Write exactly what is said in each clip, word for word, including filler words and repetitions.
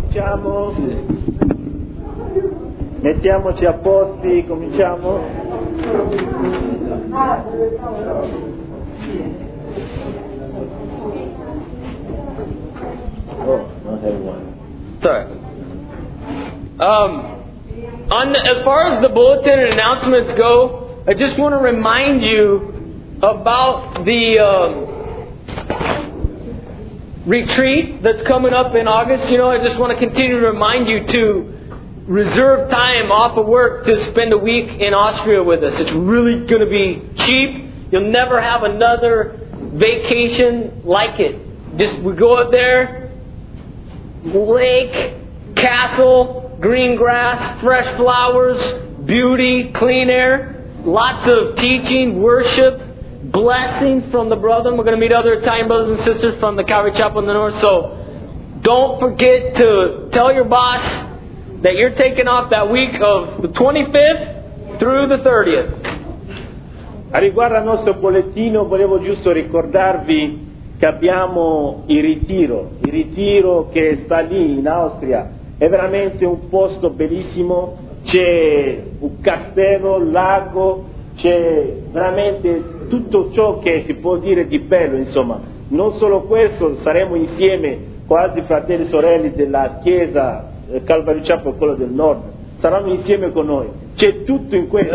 Cominciamo. Mettiamoci a posti, cominciamo. Oh, not everyone. Sorry. Um, on the, as far as the bulletin and announcements go, I just want to remind you about the um, retreat that's coming up in August. You know, I just want to continue to remind you to reserve time off of work to spend a week in Austria with us. It's really going to be cheap. You'll never have another vacation like it. Just we go up there, lake, castle, green grass, fresh flowers, beauty, clean air, lots of teaching, worship, blessing from the brethren. We're going to meet other Italian brothers and sisters from the Calvary Chapel in the north. So don't forget to tell your boss that you're taking off that week of the twenty-fifth through the thirtieth. A riguardo al nostro bollettino volevo giusto ricordarvi che abbiamo il ritiro, il ritiro che sta lì in Austria, è veramente un posto bellissimo, c'è un castello, un lago, c'è veramente tutto ciò che si può dire di bello, insomma. Non solo questo, saremo insieme con altri fratelli e sorelle della chiesa Calvary Chapel, quello del nord, saranno insieme con noi. C'è tutto in questo,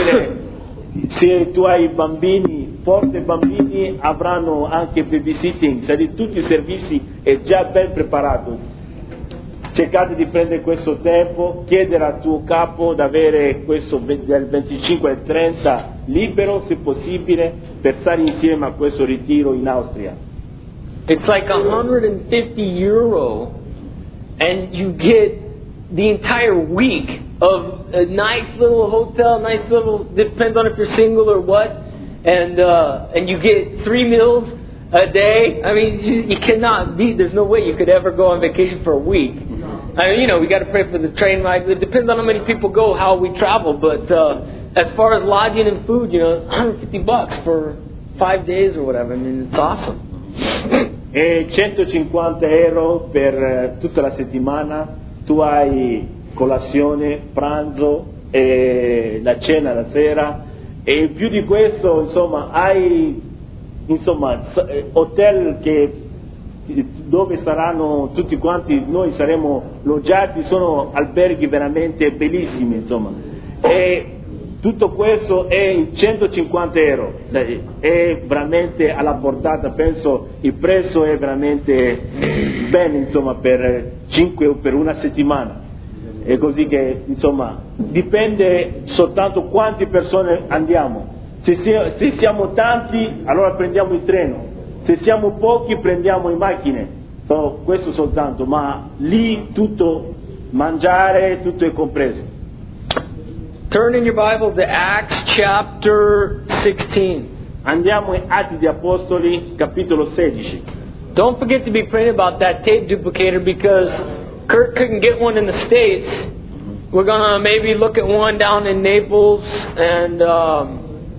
se tu hai bambini, forse bambini avranno anche babysitting, cioè tutti i servizi è già ben preparato. Cercate di prendere questo tempo, chiedere al tuo capo di avere questo dal venticinque al trenta libero se possibile per stare insieme a questo ritiro in Austria. It's like one hundred fifty euro and you get the entire week of a nice little hotel, nice little, depends on if you're single or what, and uh, and you get three meals a day. I mean, you, you cannot be, there's no way you could ever go on vacation for a week. I mean, you know, we got to pray for the train ride. It depends on how many people go, how we travel, but uh, as far as lodging and food, you know, one hundred fifty bucks for five days or whatever. I mean, it's awesome. E centocinquanta euro per tutta la settimana, tu hai colazione, pranzo e la cena la sera, e più di questo, insomma, hai insomma hotel che dove saranno tutti quanti, noi saremo loggiati, sono alberghi veramente bellissimi, insomma, e tutto questo è in centocinquanta euro, è veramente alla portata, penso il prezzo è veramente bene, insomma, per cinque o per una settimana. È così che, insomma, dipende soltanto quante persone andiamo. Se, se, se siamo tanti, allora prendiamo il treno. Se siamo pochi, prendiamo le macchine. So, questo soltanto, ma lì tutto, mangiare, tutto è compreso. Turn in your Bible to Acts chapter sixteen. Andiamo in Atti di Apostoli, capitolo sedici. Don't forget to be praying about that tape duplicator because Kurt couldn't get one in the States. We're going to maybe look at one down in Naples and, um,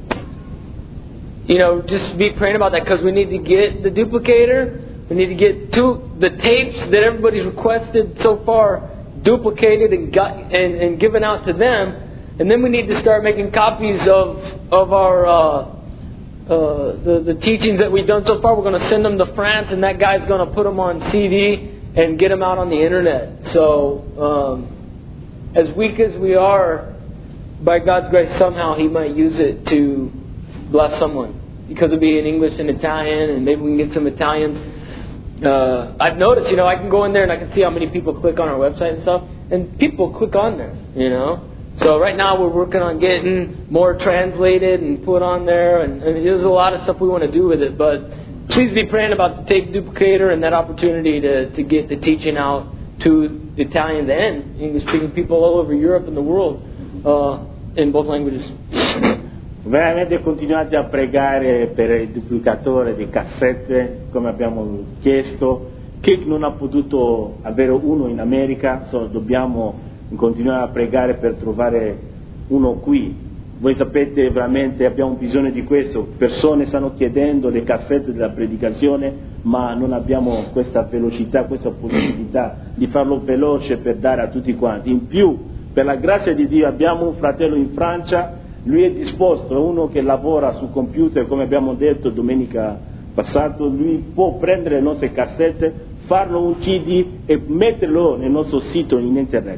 you know, just be praying about that because we need to get the duplicator. We need to get two, the tapes that everybody's requested so far duplicated and, got, and, and given out to them. And then we need to start making copies of, of our... Uh, Uh, the, the teachings that we've done so far. We're going to send them to France, and that guy's going to put them on C D and get them out on the internet. So, um, as weak as we are, by God's grace, somehow He might use it to bless someone. Because it'll be in English and Italian, and maybe we can get some Italians. Uh, I've noticed, you know, I can go in there and I can see how many people click on our website and stuff, and people click on there, you know. So right now we're working on getting more translated and put on there, and, and there's a lot of stuff we want to do with it. But please be praying about the tape duplicator and that opportunity to, to get the teaching out to Italians and English-speaking people all over Europe and the world uh, in both languages. Veramente continuate a pregare per il duplicatore di cassette, come abbiamo chiesto. Chi non ha potuto avere uno in America, so dobbiamo continuare a pregare per trovare uno qui voi sapete veramente abbiamo bisogno di questo, persone stanno chiedendo le cassette della predicazione, ma non abbiamo questa velocità, questa possibilità di farlo veloce per dare a tutti quanti. In più, per la grazia di Dio, abbiamo un fratello in Francia, lui è disposto, è uno che lavora sul computer, come abbiamo detto domenica passata, lui può prendere le nostre cassette, farlo un C D e metterlo nel nostro sito in internet.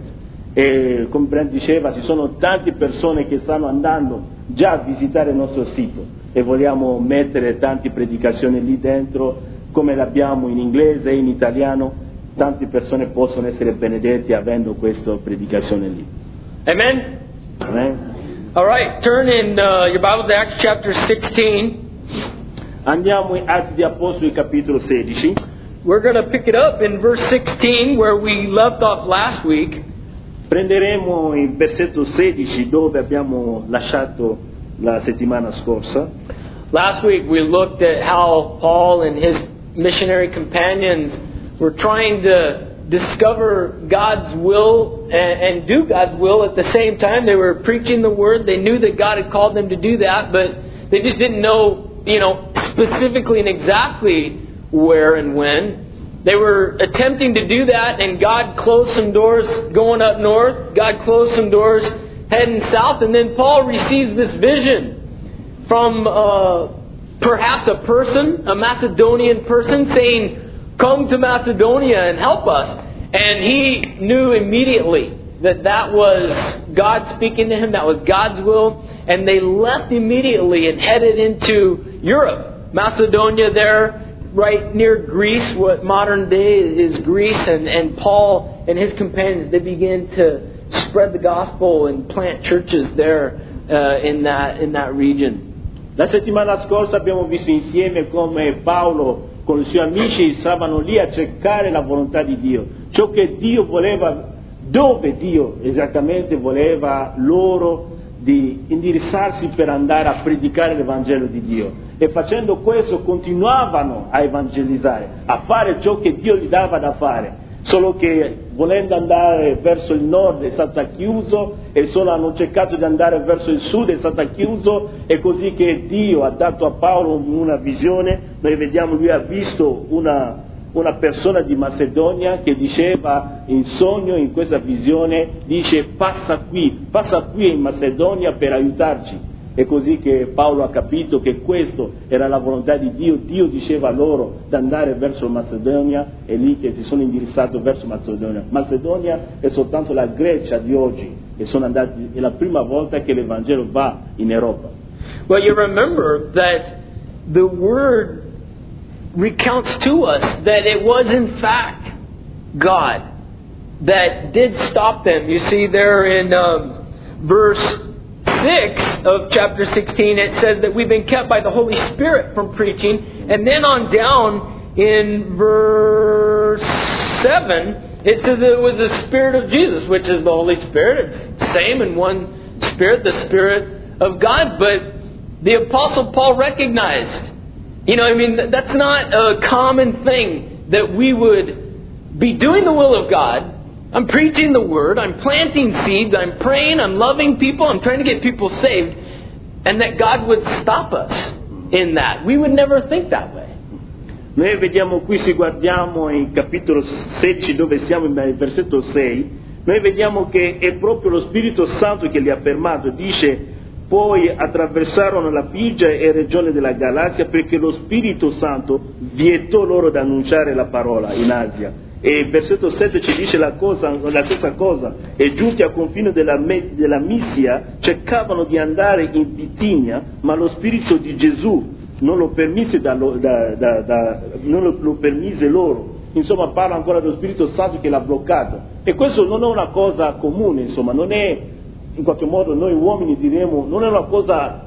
E come Brent diceva, ci sono tante persone che stanno andando già a visitare il nostro sito e vogliamo mettere tante predicazioni lì dentro, come l'abbiamo in inglese e in italiano, tante persone possono essere benedette avendo questa predicazione lì. Amen? Amen. All right, turn in uh, your Bible to Acts chapter sixteen. Andiamo in Atti di Apostoli capitolo sedici. We're going to pick it up in verse sixteen where we left off last week. Prenderemo il versetto sedici dove abbiamo lasciato la settimana scorsa. Last week we looked at how Paul and his missionary companions were trying to discover God's will and, and do God's will at the same time. They were preaching the Word. They knew that God had called them to do that, but they just didn't know, you know, specifically and exactly where and when. They were attempting to do that, and God closed some doors going up north. God closed some doors heading south, and then Paul receives this vision from uh, perhaps a person, a Macedonian person, saying, "Come to Macedonia and help us." And he knew immediately that that was God speaking to him, that was God's will, and they left immediately and headed into Europe. Macedonia there, right near Greece, what modern day is Greece, and, and Paul and his companions, they began to spread the gospel and plant churches there uh, in that in that region. La settimana scorsa abbiamo visto insieme come Paolo con i suoi amici stavano lì a cercare la volontà di Dio, ciò che Dio voleva, dove Dio esattamente voleva loro di indirizzarsi per andare a predicare l'Evangelo di Dio. E facendo questo continuavano a evangelizzare, a fare ciò che Dio gli dava da fare, solo che volendo andare verso il nord è stata chiuso e solo hanno cercato di andare verso il sud è stata chiuso, e così che Dio ha dato a Paolo una visione. Noi vediamo, lui ha visto una, una persona di Macedonia che diceva in sogno, in questa visione, dice passa qui, passa qui in Macedonia per aiutarci. È così che Paolo ha capito che questo era la volontà di Dio. Dio diceva loro di andare verso Macedonia, e lì che si sono indirizzati verso Macedonia. Macedonia è soltanto la Grecia di oggi, e sono andati, è la prima volta che l'Evangelo va in Europa. Well, you remember that the Word recounts to us that it was in fact God that did stop them. You see there in um, verse six of chapter sixteen, it says that we've been kept by the Holy Spirit from preaching. And then on down in verse seven, it says that it was the Spirit of Jesus, which is the Holy Spirit. It's the same in one Spirit, the Spirit of God. But the Apostle Paul recognized, you know, I mean, that's not a common thing that we would be doing the will of God. I'm preaching the Word, I'm planting seeds, I'm praying, I'm loving people, I'm trying to get people saved, and that God would stop us in that. We would never think that way. Noi vediamo qui, se guardiamo in capitolo sedici dove siamo nel versetto sei, noi vediamo che è proprio lo Spirito Santo che li ha fermato. Dice, poi attraversarono la Frigia e regione della Galazia perché lo Spirito Santo vietò loro di annunciare la parola in Asia. E il versetto sette ci dice la, cosa, la stessa cosa, e giunti al confine della, della Misia cercavano di andare in Bitinia, ma lo Spirito di Gesù non lo permise, da, da, da, da, non lo, lo permise loro. Insomma, parla ancora dello Spirito Santo che l'ha bloccato, e questo non è una cosa comune, insomma, non è, in qualche modo noi uomini diremo, non è una cosa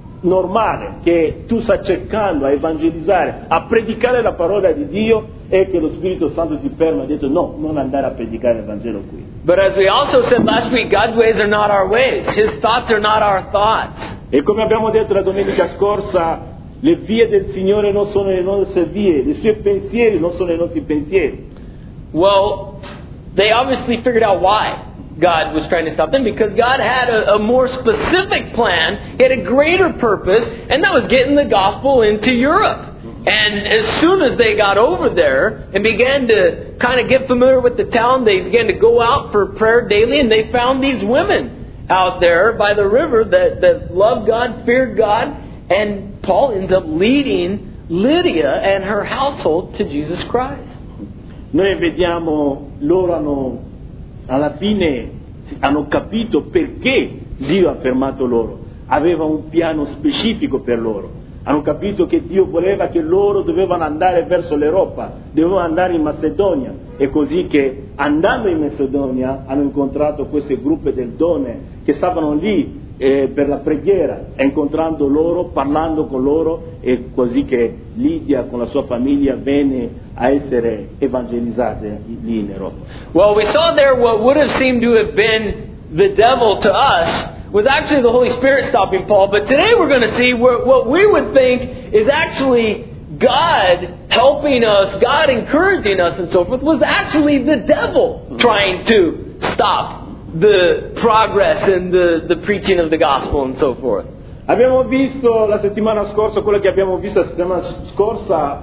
normale che tu stai cercando a evangelizzare, a predicare la parola di Dio, e che lo Spirito Santo ti ferma e ha detto no, non andare a predicare il Vangelo qui. But as we also said last week, God's ways are not our ways. His thoughts are not our thoughts. E come abbiamo detto la domenica scorsa, le vie del Signore non sono le nostre vie, i suoi pensieri non sono i nostri pensieri. Well, they obviously figured out why. God was trying to stop them, because God had a, a more specific plan. He had a greater purpose, and that was getting the gospel into Europe. And as soon as they got over there and began to kind of get familiar with the town, they began to go out for prayer daily, and they found these women out there by the river that, that loved God, feared God, and Paul ends up leading Lydia and her household to Jesus Christ. Noi vediamo, loro hanno, alla fine hanno capito perché Dio ha fermato loro. Aveva un piano specifico per loro. Hanno capito che Dio voleva che loro dovevano andare verso l'Europa, dovevano andare in Macedonia. E così che andando in Macedonia hanno incontrato queste gruppe del Done che stavano lì eh, per la preghiera, e incontrando loro, parlando con loro, e così che Lidia con la sua famiglia venne a essere evangelizzata lì in Europa. Well, we saw there what would have seemed to have been the devil to us was actually the Holy Spirit stopping Paul. But today we're going to see where, what we would think is actually God helping us, God encouraging us and so forth, was actually the devil trying to stop the progress in the, the preaching of the gospel and so forth. Abbiamo visto la settimana scorsa, quello che abbiamo visto la settimana scorsa,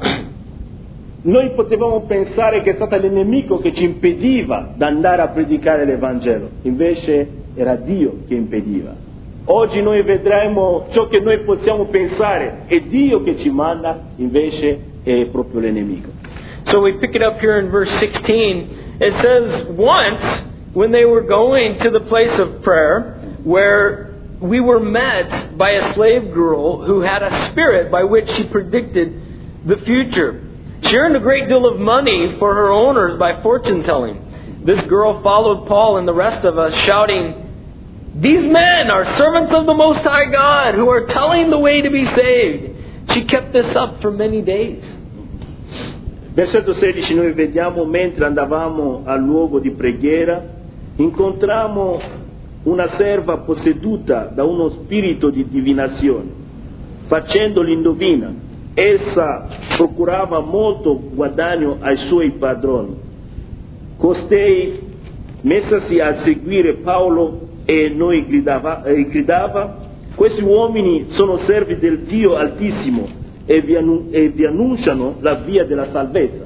noi potevamo pensare che è stato l'nemico che ci impediva di andare a predicare l'Evangelo, invece era Dio che impediva. Oggi noi vedremo ciò che noi possiamo pensare è Dio che ci manda, invece è proprio l'nemico. So we pick it up here in verse sixteen. It says, once when they were going to the place of prayer, where we were met by a slave girl who had a spirit by which she predicted the future. She earned a great deal of money for her owners by fortune telling. This girl followed Paul and the rest of us, shouting, "These men are servants of the Most High God, who are telling the way to be saved." She kept this up for many days. Versetto sedici, noi vediamo, mentre andavamo al luogo di preghiera, incontrammo una serva posseduta da uno spirito di divinazione. Facendo l'indovina, essa procurava molto guadagno ai suoi padroni. Costei, messasi a seguire Paolo e noi gridava, eh, gridava: "Questi uomini sono servi del Dio Altissimo e vi, annu- e vi annunciano la via della salvezza."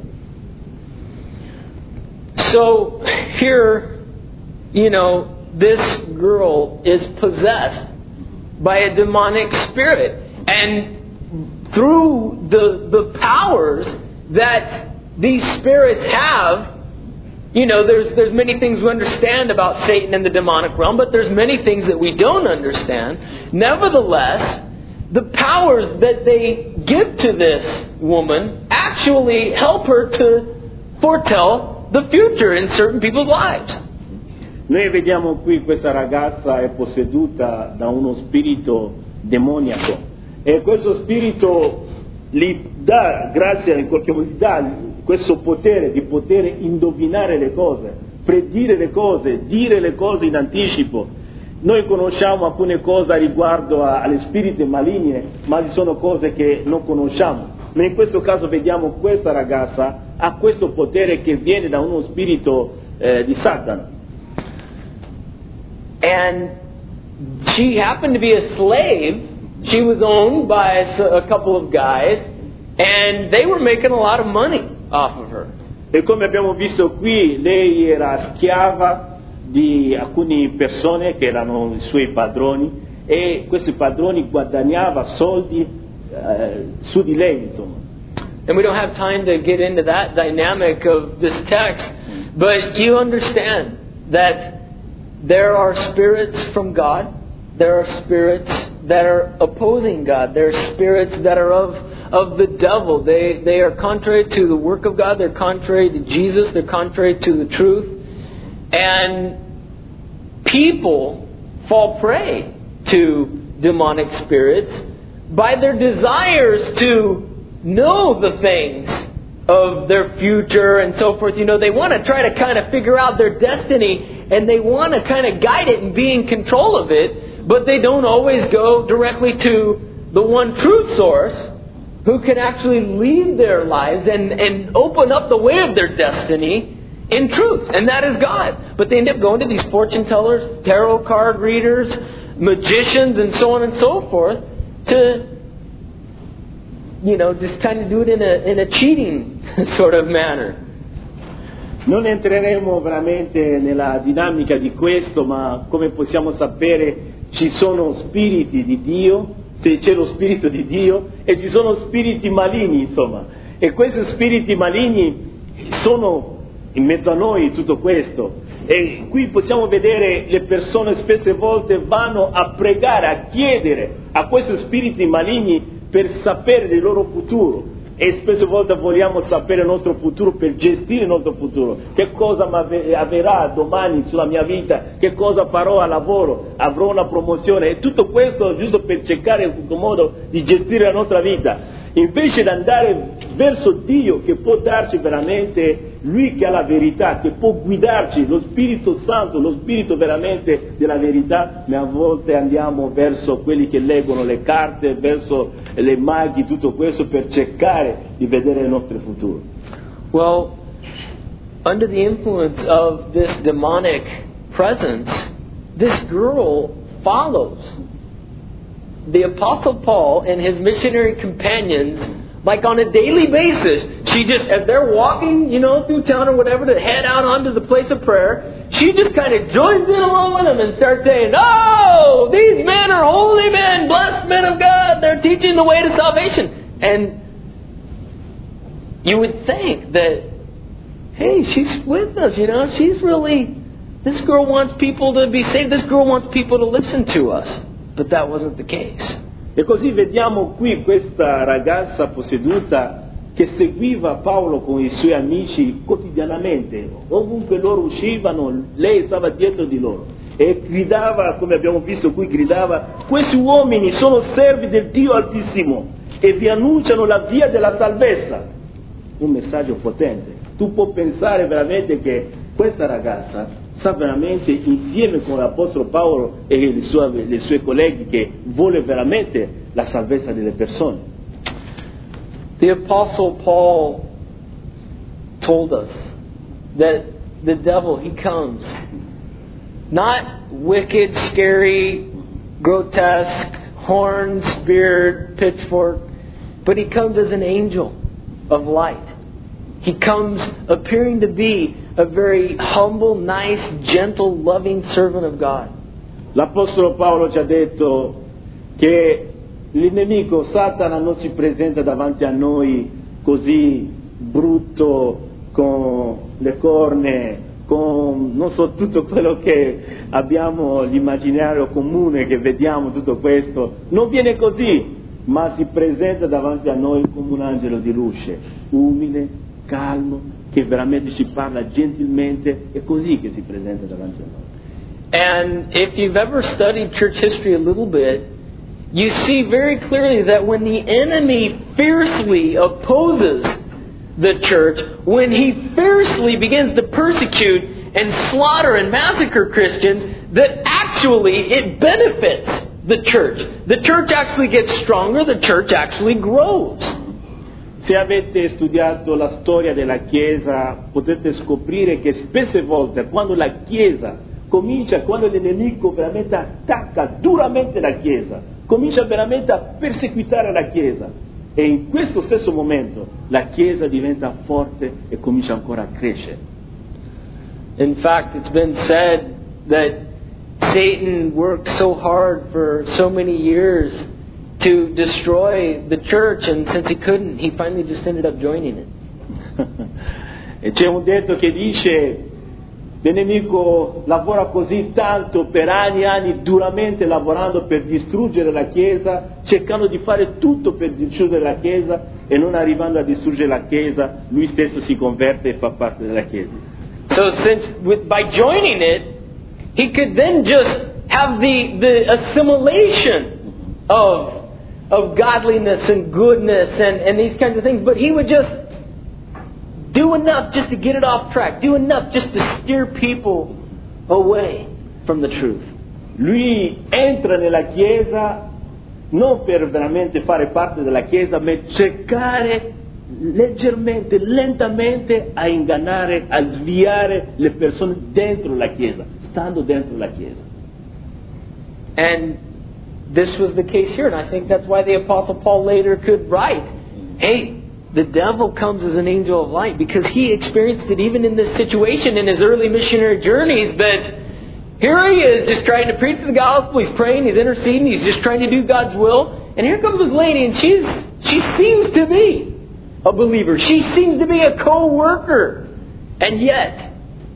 So here, you know, this girl is possessed by a demonic spirit, and through the the powers that these spirits have, you know, there's there's many things we understand about Satan and the demonic realm, but there's many things that we don't understand. Nevertheless, the powers that they give to this woman actually help her to foretell the future in certain people's lives. Noi vediamo qui questa ragazza è posseduta da uno spirito demoniaco, e questo spirito gli dà, grazie in qualche modo, gli dà questo potere di poter indovinare le cose, predire le cose, dire le cose in anticipo. Noi conosciamo alcune cose riguardo a, alle spiriti maligni, ma ci sono cose che non conosciamo. Ma in questo caso vediamo questa ragazza ha questo potere che viene da uno spirito eh, di Satana. And she happened to be a slave. She was owned by a couple of guys, and they were making a lot of money off of her. E come abbiamo visto qui, lei era schiava di alcune persone che erano i suoi padroni, e questi padroni guadagnavano soldi eh, su di lei, insomma. And we don't have time to get into that dynamic of this text, but you understand that there are spirits from God, there are spirits that are opposing God, there are spirits that are of, of the devil. They, they are contrary to the work of God, they're contrary to Jesus, they're contrary to the truth. And people fall prey to demonic spirits by their desires to know the things of their future and so forth. You know, they want to try to kind of figure out their destiny, and they want to kind of guide it and be in control of it, but they don't always go directly to the one true source who can actually lead their lives and, and open up the way of their destiny in truth, and that is God. But they end up going to these fortune tellers, tarot card readers, magicians, and so on and so forth to, you know, just kind of do it in a, in a cheating sort of manner. Non entreremo veramente nella dinamica di questo, ma come possiamo sapere ci sono spiriti di Dio, se c'è lo spirito di Dio, e ci sono spiriti maligni, insomma. E questi spiriti maligni sono in mezzo a noi, tutto questo. E qui possiamo vedere le persone spesse volte vanno a pregare, a chiedere a questi spiriti maligni per sapere del loro futuro. E spesso volte vogliamo sapere il nostro futuro per gestire il nostro futuro. Che cosa avverrà domani sulla mia vita? Che cosa farò al lavoro? Avrò una promozione? E tutto questo giusto per cercare un modo di gestire la nostra vita. Invece di andare verso Dio che può darci veramente, Lui che ha la verità, che può guidarci, lo Spirito Santo, lo Spirito veramente della verità, ma a volte andiamo verso quelli che leggono le carte, verso le maghi, tutto questo per cercare di vedere il nostro futuro. Well, under the influence of this demonic presence, this girl follows the Apostle Paul and his missionary companions, like on a daily basis. She just, as they're walking, you know, through town or whatever to head out onto the place of prayer, she just kind of joins in along with them and starts saying, "Oh, these men are holy men, blessed men of God. They're teaching the way to salvation." And you would think that, hey, she's with us, you know, she's really, this girl wants people to be saved. This girl wants people to listen to us. But that wasn't the case. E così vediamo qui questa ragazza posseduta che seguiva Paolo con i suoi amici quotidianamente. Ovunque loro uscivano, lei stava dietro di loro. E gridava, come abbiamo visto qui, gridava: "Questi uomini sono servi del Dio Altissimo e vi annunciano la via della salvezza." Un messaggio potente. Tu puoi pensare veramente che questa ragazza sa veramente, insieme con l'Apostolo Paolo e i suoi, i suoi colleghi, che vuole veramente la salvezza delle persone. The Apostle Paul told us that the devil, he comes not wicked, scary, grotesque, horn, spear, pitchfork, but he comes as an angel of light. He comes appearing to be a very humble, nice, gentle, loving servant of God. L'Apostolo Paolo ci ha detto che il nemico Satana non si presenta davanti a noi così brutto, con le corna, con non so tutto quello che abbiamo l'immaginario comune che vediamo, tutto questo. Non viene così, ma si presenta davanti a noi come un angelo di luce, umile, calmo, che veramente ci parla gentilmente. È così che si presenta davanti a noi. And if you've ever studied church history a little bit, you see very clearly that when the enemy fiercely opposes the church, when he fiercely begins to persecute and slaughter and massacre Christians, that actually it benefits the church. The church actually gets stronger, the church actually grows. Se avete studiato la storia della Chiesa, potete scoprire che spesse volte quando la Chiesa comincia, quando il nemico veramente attacca duramente la Chiesa, comincia veramente a perseguitare la Chiesa, e in questo stesso momento la Chiesa diventa forte e comincia ancora a crescere. In fact, it's been said that Satan worked so hard for so many years to destroy the church, and since he couldn't, he finally just ended up joining it. E c'è un detto che dice: il nemico lavora così tanto per anni e anni, duramente lavorando per distruggere la Chiesa, cercando di fare tutto per distruggere la Chiesa, e non arrivando a distruggere la Chiesa, lui stesso si converte e fa parte della Chiesa. So since with, by joining it, he could then just have the, the assimilation of of godliness and goodness and, and these kinds of things, but he would just do enough just to get it off track, do enough just to steer people away from the truth. Lui entra nella Chiesa non per veramente fare parte della Chiesa, ma cercare leggermente, lentamente a ingannare, a sviare le persone dentro la Chiesa, stando dentro la Chiesa. And this was the case here, and I think that's why the Apostle Paul later could write, hey, the devil comes as an angel of light, because he experienced it even in this situation in his early missionary journeys, that here he is just trying to preach the gospel, he's praying, he's interceding, he's just trying to do God's will, and here comes this lady, and she's she seems to be a believer. She seems to be a co-worker. And yet,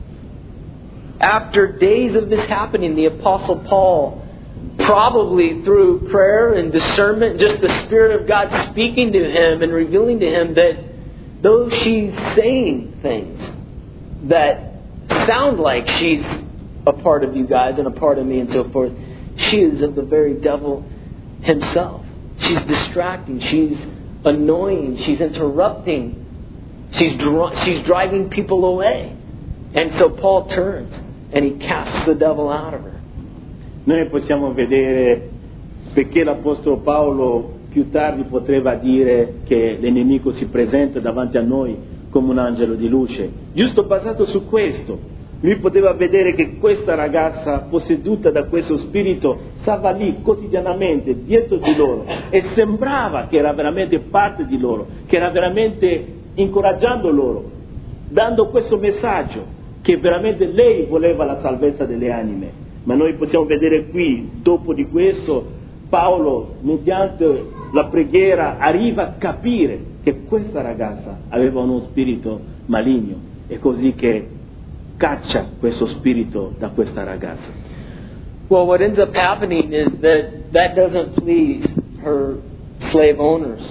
after days of this happening, the Apostle Paul, probably through prayer and discernment, just the Spirit of God speaking to him and revealing to him that though she's saying things that sound like she's a part of you guys and a part of me and so forth, she is of the very devil himself. She's distracting. She's annoying. She's interrupting. She's dr- she's driving people away. And so Paul turns and he casts the devil out of her. Noi possiamo vedere perché l'Apostolo Paolo più tardi poteva dire che l'enemico si presenta davanti a noi come un angelo di luce. Giusto basato su questo. Lui poteva vedere che questa ragazza posseduta da questo spirito stava lì quotidianamente dietro di loro e sembrava che era veramente parte di loro, che era veramente incoraggiando loro, dando questo messaggio che veramente lei voleva la salvezza delle anime. Ma noi possiamo vedere qui, dopo di questo, Paolo, mediante la preghiera, arriva a capire che questa ragazza aveva uno spirito maligno, e così che caccia questo spirito da questa ragazza. Well, what ends up happening is that that doesn't please her slave owners,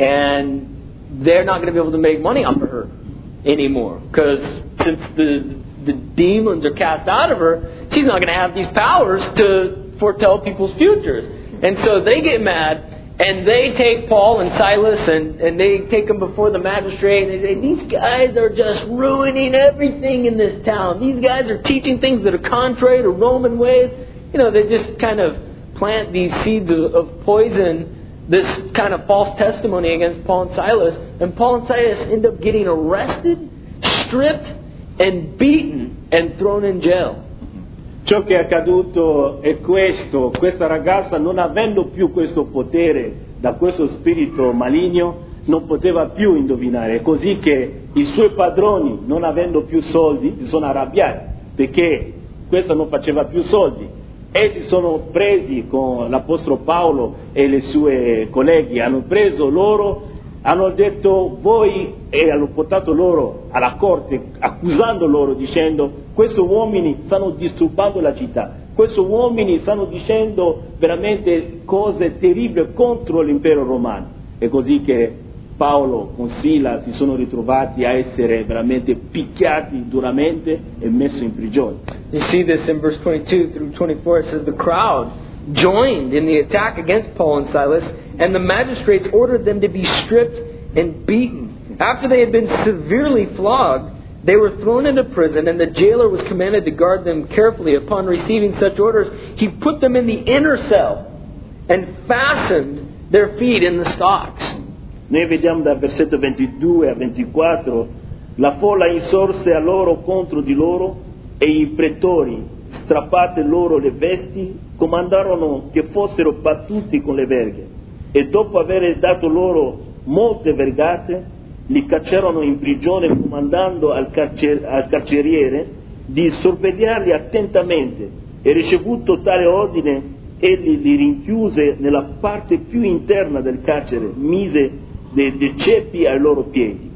and they're not going to be able to make money off of her anymore, because since the the demons are cast out of her, she's not going to have these powers to foretell people's futures. And so they get mad, and they take Paul and Silas and, and they take them before the magistrate, and they say, these guys are just ruining everything in this town. These guys are teaching things that are contrary to Roman ways. You know, they just kind of plant these seeds of, of poison, this kind of false testimony against Paul and Silas. And Paul and Silas end up getting arrested, stripped, and beaten and thrown in jail. Ciò che è accaduto è questo: questa ragazza, non avendo più questo potere da questo spirito maligno, non poteva più indovinare. È così che i suoi padroni, non avendo più soldi, si sono arrabbiati perché questa non faceva più soldi, e si sono presi con l'Apostolo Paolo e le sue colleghi, hanno preso loro, hanno detto voi, e hanno portato loro alla corte accusando loro, dicendo questi uomini stanno disturbando la città, questi uomini stanno dicendo veramente cose terribili contro l'impero romano. È così che Paolo con Sila si sono ritrovati a essere veramente picchiati duramente e messi in prigione. You see this in verse twenty-two through twenty-four. It says the crowd joined in the attack against Paul and Silas, and the magistrates ordered them to be stripped and beaten. After they had been severely flogged, they were thrown into prison, and the jailer was commanded to guard them carefully. Upon receiving such orders, he put them in the inner cell and fastened their feet in the stocks. Noi vediamo dal versetto ventidue a ventiquattro, la folla insorse a loro contro di loro, e i pretori, strappate loro le vesti, comandarono che fossero battuti con le verghe, e dopo aver dato loro molte vergate li cacciarono in prigione, comandando al, carcer- al carceriere di sorvegliarli attentamente, e ricevuto tale ordine egli li rinchiuse nella parte più interna del carcere, mise dei, dei ceppi ai loro piedi.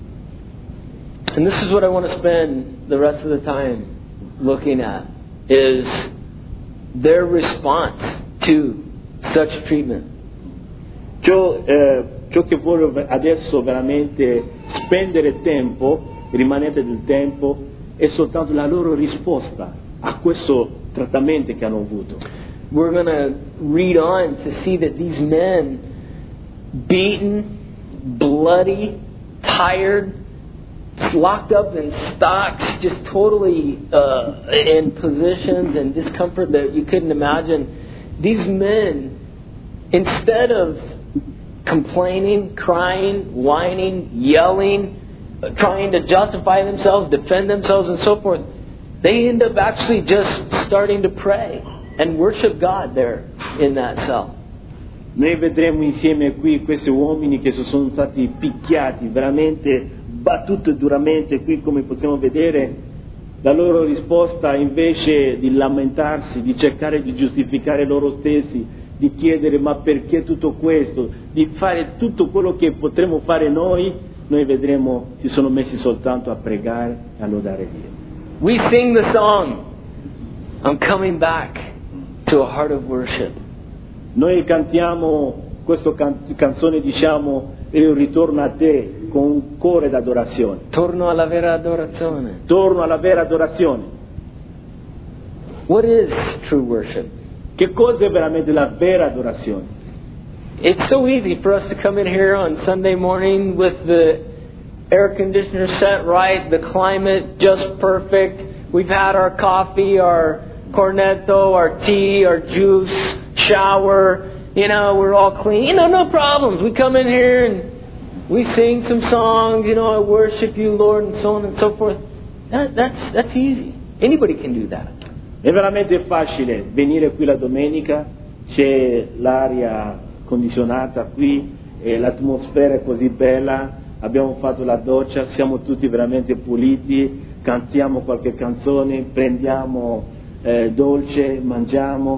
And this is what I want to spend the rest of the time looking at, is their response to such treatment. Ciò, eh, ciò che voglio adesso veramente spendere tempo, rimanete del tempo, è soltanto la loro risposta a questo trattamento che hanno avuto. We're going to read on to see that these men, beaten, bloody, tired, locked up in stocks, just totally uh, in positions and discomfort that you couldn't imagine. These men, instead of complaining, crying, whining, yelling, trying to justify themselves, defend themselves, and so forth, they end up actually just starting to pray and worship God there in that cell. Noi vedremo insieme qui questi uomini che sono stati picchiati, veramente battuti duramente. Qui, come possiamo vedere, la loro risposta, invece di lamentarsi, di cercare di giustificare loro stessi, di chiedere ma perché tutto questo, di fare tutto quello che potremmo fare noi, noi vedremo si sono messi soltanto a pregare e a lodare Dio. We sing the song, I'm coming back to a heart of worship. Noi cantiamo questa can- canzone, diciamo, io ritorno a te con un cuore d'adorazione. Torno alla vera adorazione. Torno alla vera adorazione. What is true worship? Che cosa è veramente la vera adorazione? It's so easy for us to come in here on Sunday morning with the air conditioner set right, the climate just perfect. We've had our coffee, our cornetto, our tea, our juice, shower. You know, we're all clean. You know, no problems. We come in here and we sing some songs. You know, I worship you, Lord, and so on and so forth. That, that's that's easy. Anybody can do that. È veramente facile venire qui la domenica, c'è l'aria condizionata qui e l'atmosfera è così bella, abbiamo fatto la doccia, siamo tutti veramente puliti, cantiamo qualche canzone, prendiamo eh, dolce, mangiamo.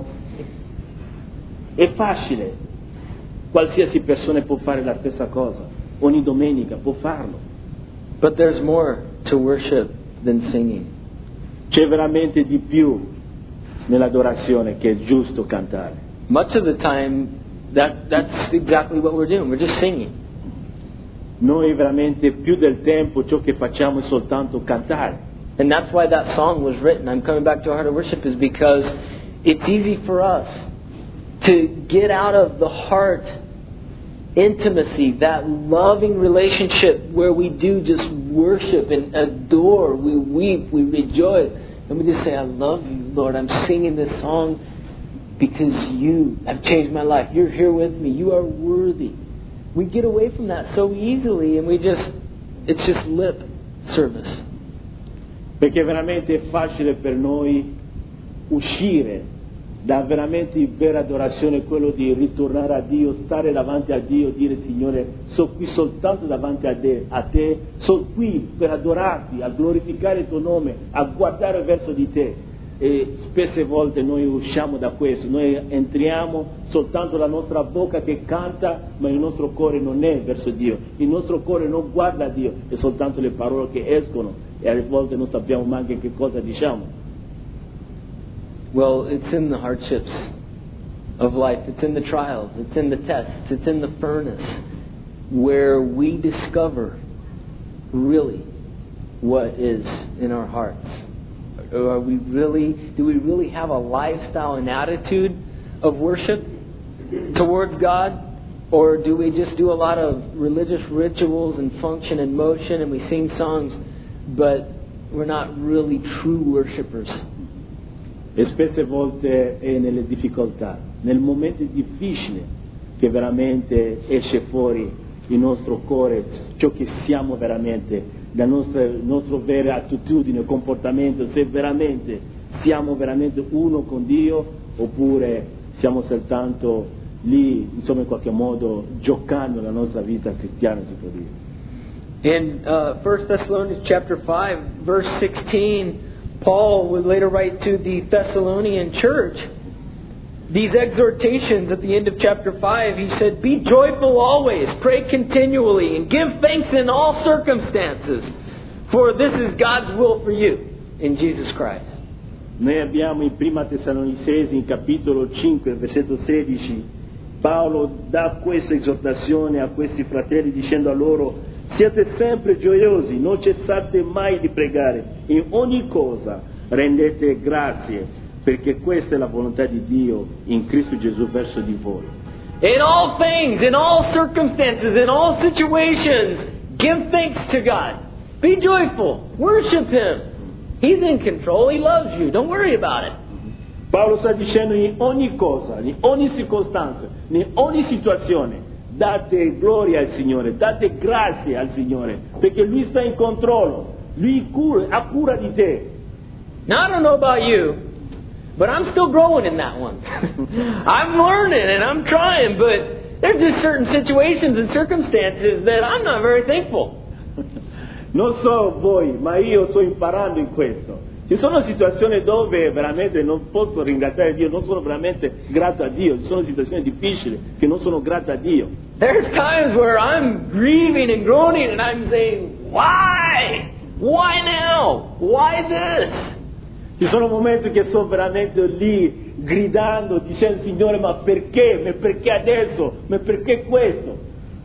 È facile, qualsiasi persona può fare la stessa cosa, ogni domenica può farlo. But there's more to worship than singing. C'è veramente di più nell'adorazione che è giusto cantare. Much of the time, that that's exactly what we're doing. We're just singing. Noi veramente più del tempo ciò che facciamo è soltanto cantare. And that's why that song was written, I'm coming back to a heart of worship, is because it's easy for us to get out of the heart intimacy, that loving relationship where we do just worship and adore, we weep, we rejoice, and we just say, I love you, Lord. I'm singing this song because you have changed my life. You're here with me. You are worthy. We get away from that so easily, and we just, it's just lip service. Perché veramente è facile per noi uscire da veramente vera adorazione, quello di ritornare a Dio, stare davanti a Dio, dire Signore, sono qui soltanto davanti a te, a te, sono qui per adorarti, a glorificare il tuo nome, a guardare verso di te. E spesse volte noi usciamo da questo, noi entriamo soltanto la nostra bocca che canta, ma il nostro cuore non è verso Dio, il nostro cuore non guarda a Dio, è soltanto le parole che escono e alle volte non sappiamo neanche che cosa diciamo. Well, it's in the hardships of life. It's in the trials. It's in the tests. It's in the furnace where we discover really what is in our hearts. Are we really, do we really have a lifestyle and attitude of worship towards God? Or do we just do a lot of religious rituals and function and motion and we sing songs, but we're not really true worshipers? E spesse volte è nelle difficoltà, nel momento difficile che veramente esce fuori il nostro cuore, ciò che siamo veramente, la nostra, la nostra vera attitudine, comportamento, se veramente siamo veramente uno con Dio oppure siamo soltanto lì, insomma, in qualche modo giocando la nostra vita cristiana, si può dire. In uh, First Thessalonians chapter five, verse sixteen, Paul would later write to the Thessalonian church these exhortations at the end of chapter five. He said, be joyful always, pray continually, and give thanks in all circumstances, for this is God's will for you in Jesus Christ. Noi abbiamo in Prima Tessalonicesi, in capitolo cinque, versetto sedici, Paolo dà questa esortazione a questi fratelli dicendo a loro: siate sempre gioiosi, non cessate mai di pregare, in ogni cosa rendete grazie, perché questa è la volontà di Dio in Cristo Gesù verso di voi. In all things, in all circumstances, in all situations, give thanks to God. Be joyful. Worship Him. He's in control. He loves you. Don't worry about it. Paolo sta dicendo in ogni cosa, in ogni circostanza, in ogni situazione, date gloria al Signore, date grazie al Signore, perché Lui sta in controllo, Lui cura, ha cura di te. Now I don't know about you, but I'm still growing in that one. I'm learning and I'm trying, but there's just certain situations and circumstances that I'm not very thankful. Non so voi, ma io sto imparando in questo. Ci sono situazioni dove veramente non posso ringraziare Dio, non sono veramente grato a Dio. Ci sono situazioni difficili che non sono grato a Dio. There's times where I'm grieving and groaning and I'm saying, why? Why now? Why this? Ci sono momenti che sto veramente lì gridando, dicendo Signore, ma perché? Ma perché adesso? Ma perché questo?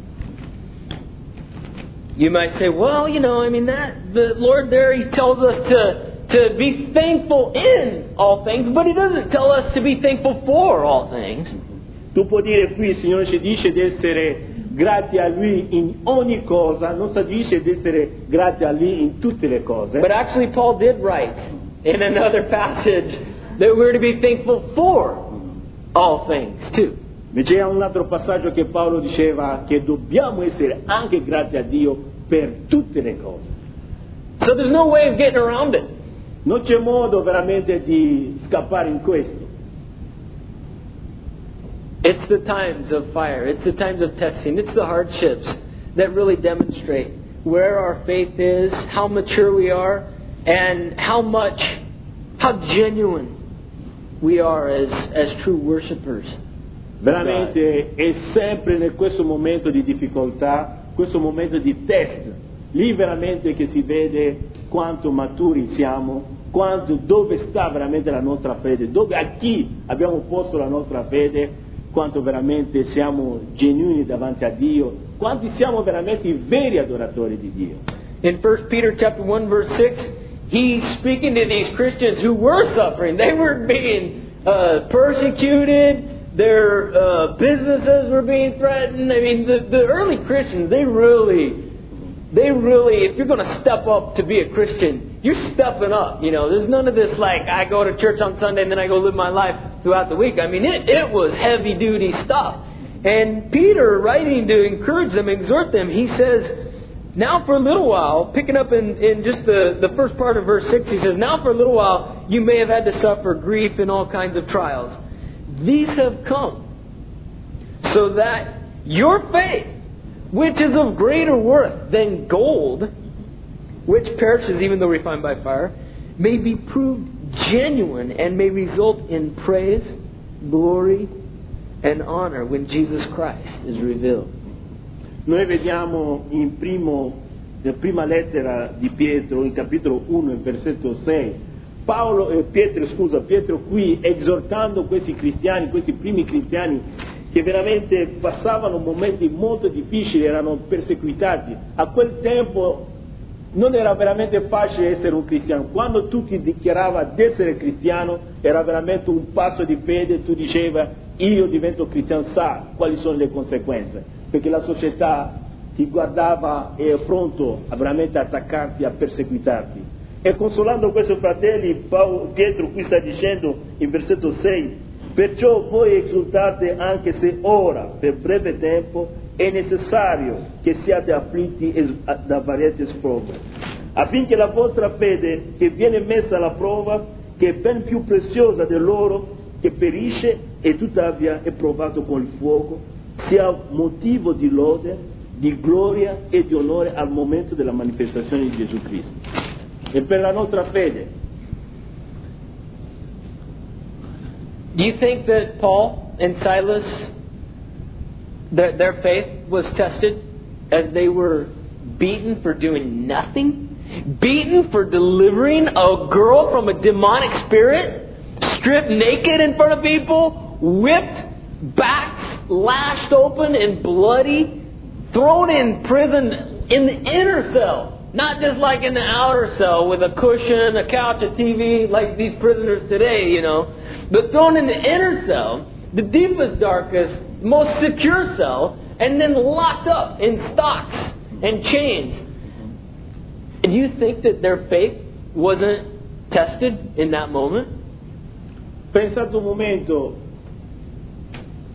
You might say, well, you know, I mean, that the Lord there, He tells us to, to be thankful in all things, but He doesn't tell us to be thankful for all things. Tu puoi dire qui, il Signore ci dice di essere grati a Lui in ogni cosa, non si dice di essere grati a Lui in tutte le cose. But actually Paul did write in another passage that we're to be thankful for all things too. C'è un altro passaggio che Paolo diceva che dobbiamo essere anche grati a Dio per tutte le cose. So there's no way of getting around it. Non c'è modo veramente di scappare in questo. It's the times of fire, it's the times of testing, it's the hardships that really demonstrate where our faith is, how mature we are, and how much, how genuine we are as, as true worshipers. Veramente è sempre in questo momento di difficoltà, questo momento di test, lì veramente che si vede quanto maturi siamo, quanto, dove sta veramente la nostra fede, dove, a chi abbiamo posto la nostra fede, quanto veramente siamo genuini davanti a Dio, quanti siamo veramente i veri adoratori di Dio. In First Peter chapter one verse six, he's speaking to these Christians who were suffering. They were being uh, persecuted. Their uh, businesses were being threatened. I mean, the, the early Christians, they really, they really, if you're going to step up to be a Christian, you're stepping up. You know, there's none of this like, I go to church on Sunday and then I go live my life throughout the week. I mean, it, it was heavy duty stuff. And Peter, writing to encourage them, exhort them, he says, now for a little while, picking up in, in just the, the first part of verse six, he says, now for a little while, you may have had to suffer grief and all kinds of trials. These have come so that your faith, which is of greater worth than gold, which perishes even though refined by fire, may be proved genuine and may result in praise, glory, and honor when Jesus Christ is revealed. Noi vediamo in primo, nella prima lettera di Pietro, in capitolo uno, in versetto sei, Paolo, eh, Pietro, scusa, Pietro qui esortando questi cristiani, questi primi cristiani che veramente passavano momenti molto difficili, erano perseguitati. A quel tempo non era veramente facile essere un cristiano. Quando tu ti dichiarava di essere cristiano, era veramente un passo di fede, tu dicevi io divento cristiano, sa quali sono le conseguenze, perché la società ti guardava e è pronto a veramente attaccarti, a perseguitarti. E consolando questi fratelli, Paolo, Pietro qui sta dicendo in versetto sei, perciò voi esultate anche se ora, per breve tempo, è necessario che siate afflitti da variate prove, affinché la vostra fede, che viene messa alla prova, che è ben più preziosa dell'oro, che perisce e tuttavia è provato con il fuoco, sia motivo di lode, di gloria e di onore al momento della manifestazione di Gesù Cristo. E per la nostra fede. Do you think that Paul and Silas, their, their faith was tested as they were beaten for doing nothing? Beaten for delivering a girl from a demonic spirit? Stripped naked in front of people? Whipped, backs lashed open and bloody? Thrown in prison in the inner cell? Not just like in the outer cell with a cushion, a couch, a T V, like these prisoners today, you know. But thrown in the inner cell, the deepest, darkest, most secure cell, and then locked up in stocks and chains. Do you think that their faith wasn't tested in that moment? Pensate un momento,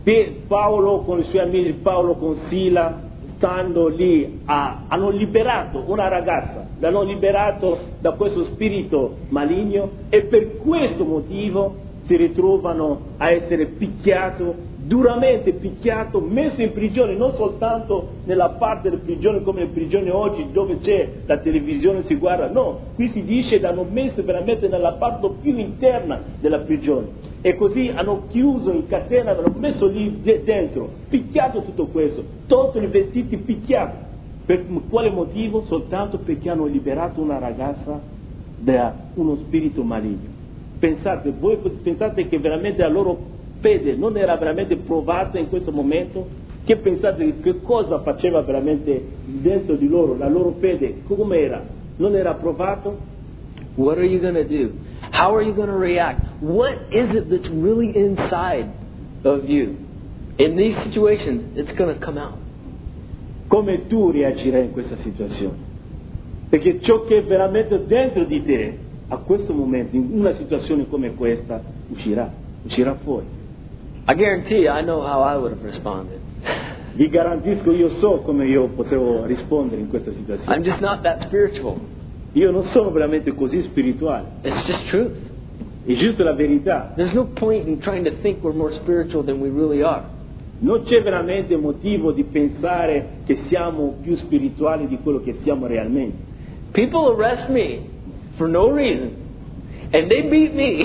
Paolo con i suoi amici, Paolo con Sila, stando lì, a, hanno liberato una ragazza, l'hanno liberato da questo spirito maligno e per questo motivo si ritrovano a essere picchiato, duramente picchiato, messo in prigione, non soltanto nella parte della prigione come le prigioni oggi dove c'è la televisione, si guarda, no, qui si dice che l'hanno messo veramente nella parte più interna della prigione e così hanno chiuso in catena, l'hanno messo lì dentro, picchiato tutto questo, tolto i vestiti, picchiato. Per quale motivo? Soltanto perché hanno liberato una ragazza da uno spirito maligno. Pensate, voi pensate che veramente la loro fede non era veramente provata in questo momento? Che pensate che cosa faceva veramente dentro di loro? La loro fede come era? Non era provato? What are you going to do? How are you going to react? What is it that's really inside of you? In these situations, it's going to come out. Come tu reagirai in questa situazione? Perché ciò che è veramente dentro di te, a questo momento, in una situazione come questa, uscirà, uscirà fuori. I guarantee you, I know how I would have responded. Vi garantisco, io so come io potevo rispondere in questa situazione. I'm just not that spiritual. Io non sono veramente così spirituale. It's just truth. È giusto la verità. There's no point in trying to think we're more spiritual than we really are. Non c'è veramente motivo di pensare che siamo più spirituali di quello che siamo realmente. People arrest me for no reason, and they beat me.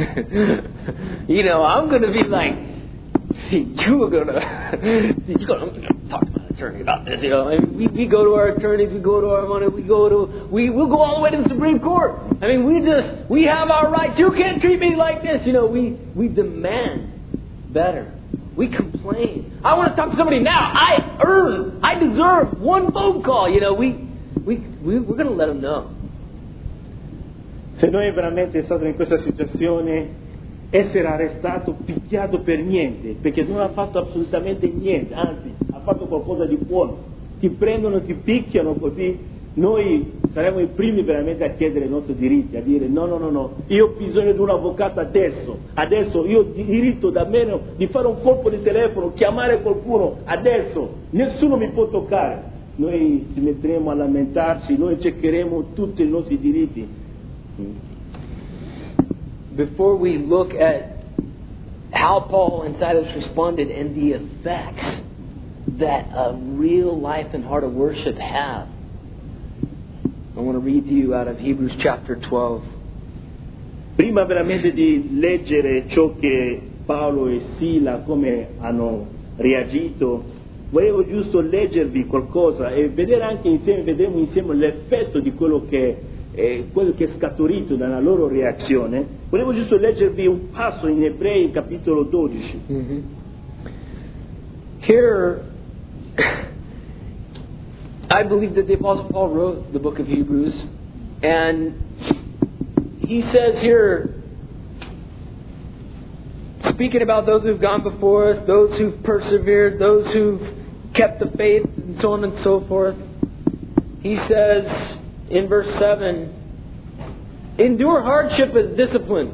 You know, I'm going to be like, you are going to, you're going to talk to my attorney about this. You know, and we, we go to our attorneys, we go to our money, we go to, we we'll go all the way to the Supreme Court. I mean, we just, we have our rights. You can't treat me like this. You know, we we demand better. We complain. I want to talk to somebody now. I earn, I deserve one phone call. You know, we we, we we're going to let them know. Se noi veramente stato in questa situazione, essere arrestato, picchiato per niente, perché non ha fatto assolutamente niente, anzi ha fatto qualcosa di buono, ti prendono, ti picchiano così, noi saremo i primi veramente a chiedere i nostri diritti, a dire no, no, no, no, io ho bisogno di un avvocato adesso, adesso io ho diritto da meno di fare un colpo di telefono, chiamare qualcuno, adesso, nessuno mi può toccare. Noi ci metteremo a lamentarci, noi cercheremo tutti i nostri diritti. Before we look at how Paul and Silas responded and the effects that a real life and heart of worship have, I want to read to you out of Hebrews chapter twelve. Prima veramente di leggere ciò che Paolo e Sila come hanno reagito, volevo giusto leggervi qualcosa e vedere anche insieme, vedremo insieme l'effetto di quello che è, quello che è scaturito dalla loro reazione. Volevo giusto leggervi un passo in Ebrei capitolo dodici. Mm-hmm. Here, I believe that the Apostle Paul wrote the book of Hebrews, and he says here, speaking about those who've gone before us, those who've persevered, those who've kept the faith, and so on and so forth. He says in verse seven, endure hardship as discipline.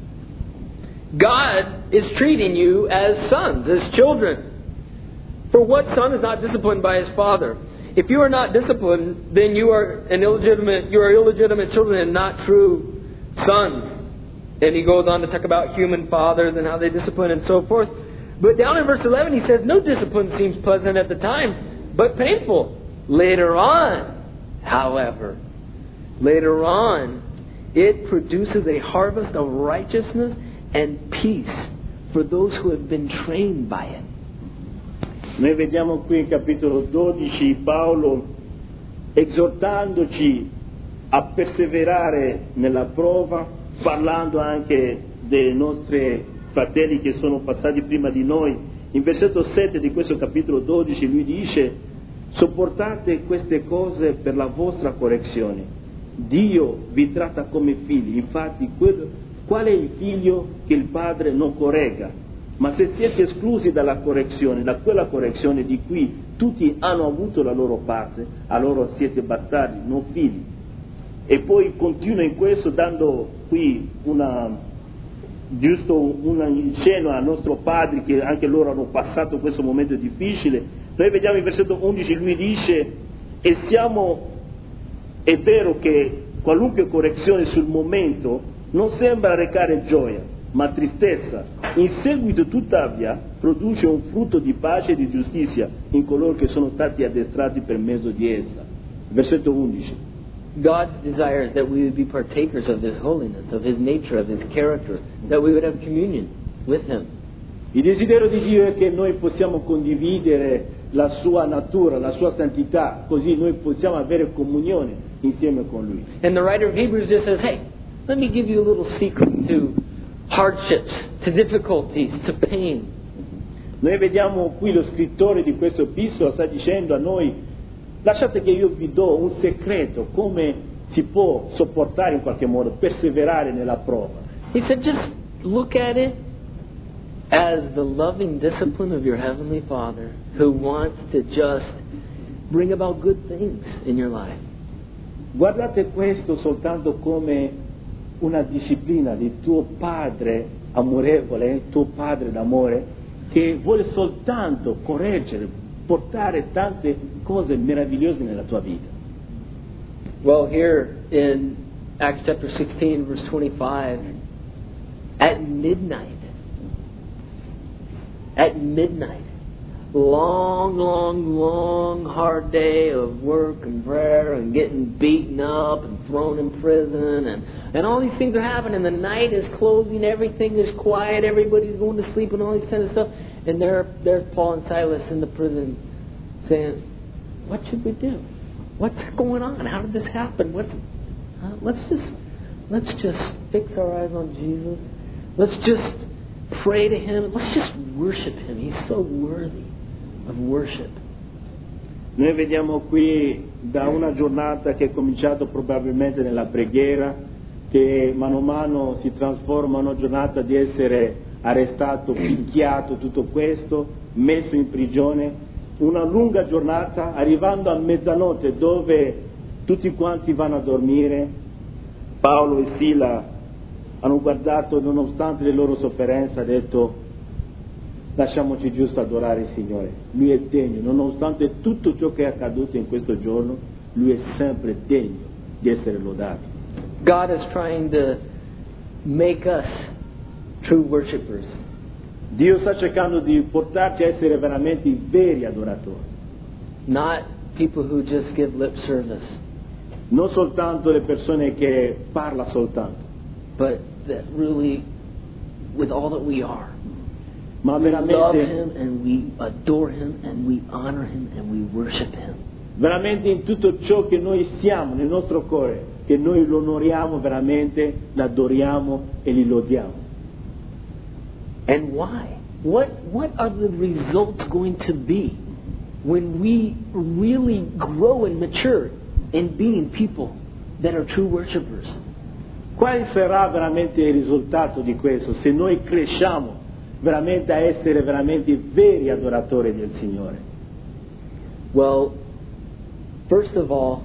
God is treating you as sons, as children. For what son is not disciplined by his father? If you are not disciplined, then you are an illegitimate, you are illegitimate children and not true sons. And he goes on to talk about human fathers and how they discipline and so forth. But down in verse eleven he says, no discipline seems pleasant at the time, but painful. Later on, however, later on, it produces a harvest of righteousness and peace for those who have been trained by it. Noi vediamo qui in capitolo dodici Paolo esortandoci a perseverare nella prova, parlando anche dei nostri fratelli che sono passati prima di noi. In versetto sette di questo capitolo dodici lui dice: sopportate queste cose per la vostra correzione. Dio vi tratta come figli. Infatti, quel, qual è il figlio che il padre non corregga? Ma se siete esclusi dalla correzione, da quella correzione di cui tutti hanno avuto la loro parte, allora siete bastardi, non figli. E poi continua in questo dando qui una, giusto un incenno ai nostri padri che anche loro hanno passato questo momento difficile. Noi vediamo il versetto undici, lui dice: e siamo, è vero che qualunque correzione sul momento non sembra recare gioia, ma tristezza. In seguito, tuttavia, produce un frutto di pace e di giustizia in coloro che sono stati addestrati per mezzo di essa. Versetto undici. God's desire is that we would be partakers of His holiness, of His nature, of His character, that we would have communion with Him. Il desiderio di Dio è che noi possiamo condividere la sua natura, la sua santità, così noi possiamo avere comunione insieme con Lui. And the writer of Hebrews just says, hey, let me give you a little secret to hardships, to difficulties, to pain. Noi vediamo qui lo scrittore di questo epistola sta dicendo a noi: lasciate che io vi do un segreto come si può sopportare in qualche modo, perseverare nella prova. He said, just look at it as the loving discipline of your Heavenly Father who wants to just bring about good things in your life. Guardate questo soltanto come una disciplina di tuo Padre amorevole, tuo Padre d'amore, che vuole soltanto correggere, portare tante cose meravigliose nella tua vita. Well, here in Acts chapter sixteen, verse twenty-five, at midnight, at midnight, long, long, long, hard day of work and prayer and getting beaten up and thrown in prison and, and all these things are happening. The night is closing, everything is quiet, everybody's going to sleep and all this kind of stuff. And there, there's Paul and Silas in the prison saying, what should we do? What's going on? How did this happen? What's, uh, let's just let's just fix our eyes on Jesus. Let's just pray to Him. Let's just worship Him. He's so worthy of worship. Noi vediamo qui da una giornata che è cominciato probabilmente nella preghiera, che mano a mano si trasforma in una giornata di essere arrestato, picchiato, tutto questo, messo in prigione. Una lunga giornata, arrivando a mezzanotte dove tutti quanti vanno a dormire. Paolo e Sila hanno guardato, nonostante le loro sofferenze, ha detto: lasciamoci giusto adorare il Signore, Lui è degno, nonostante tutto ciò che è accaduto in questo giorno, Lui è sempre degno di essere lodato. God is trying to make us true worshipers. Dio sta cercando di portarci a essere veramente i veri adoratori. Not people who just give lip service, Non soltanto le persone che parlano soltanto, but that really, with all that we are, ma we love veramente, Him and we adore Him and we honor Him and we worship Him. veramente in tutto ciò che noi siamo nel nostro cuore, che noi lo onoriamo veramente, l'adoriamo e li lodiamo. And why? What what are the results going to be when we really grow and mature in being people that are true worshipers? Quale sarà veramente il risultato di questo se noi cresciamo veramente a essere veramente veri adoratori del Signore? Well, first of all,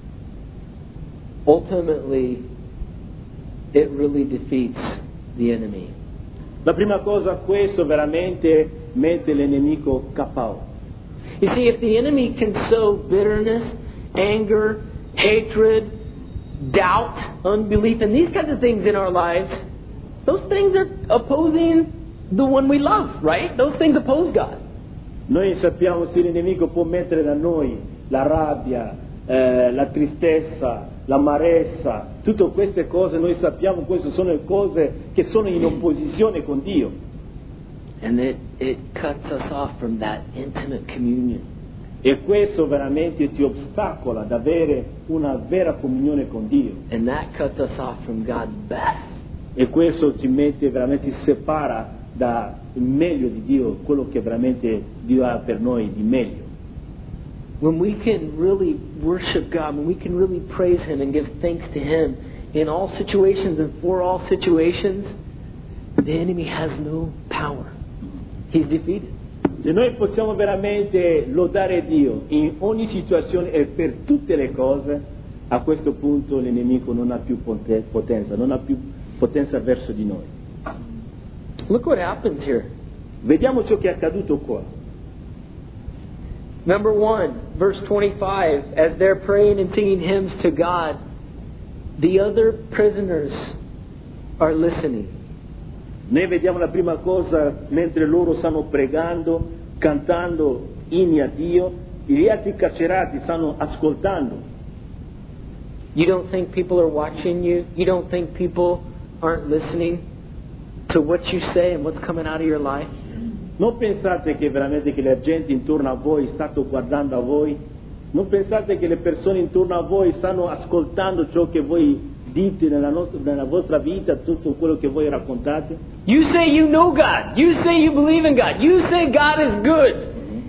ultimately, it really defeats the enemy. La prima cosa, questo veramente mette l'ennemico K O. You see, if the enemy can sow bitterness, anger, hatred, doubt, unbelief, and these kinds of things in our lives, those things are opposing the one we love, right? Those things oppose God. Noi sappiamo se l'ennemico può mettere da noi la rabbia, eh, la tristezza, l'amarezza, tutte queste cose, noi sappiamo queste sono le cose che sono in opposizione con Dio. And it, it cuts us off from that intimate communion. E questo veramente ti ostacola ad avere una vera comunione con Dio. And that cuts us off from God's best. E questo ti mette veramente, ti separa dal meglio di Dio, quello che veramente Dio ha per noi di meglio. When we can really worship God, when we can really praise Him and give thanks to Him in all situations and for all situations, the enemy has no power. He's defeated. Se noi possiamo veramente lodare Dio in ogni situazione e per tutte le cose, a questo punto l'ennemico non ha più potenza, non ha più potenza verso di noi. Look what happens here. Vediamo ciò che è accaduto qua. Number one, verse twenty-five, as they're praying and singing hymns to God, the other prisoners are listening. Noi vediamo la prima cosa, mentre loro stanno pregando, cantando inni a Dio, gli altri carcerati stanno ascoltando. You don't think people are watching you? You don't think people aren't listening to what you say and what's coming out of your life? Non pensate che veramente che la gente intorno a voi sta guardando a voi? Non pensate che le persone intorno a voi stanno ascoltando ciò che voi dite nella, nostra, nella vostra vita, tutto quello che voi raccontate? You say you know God. You say you believe in God. You say God is good.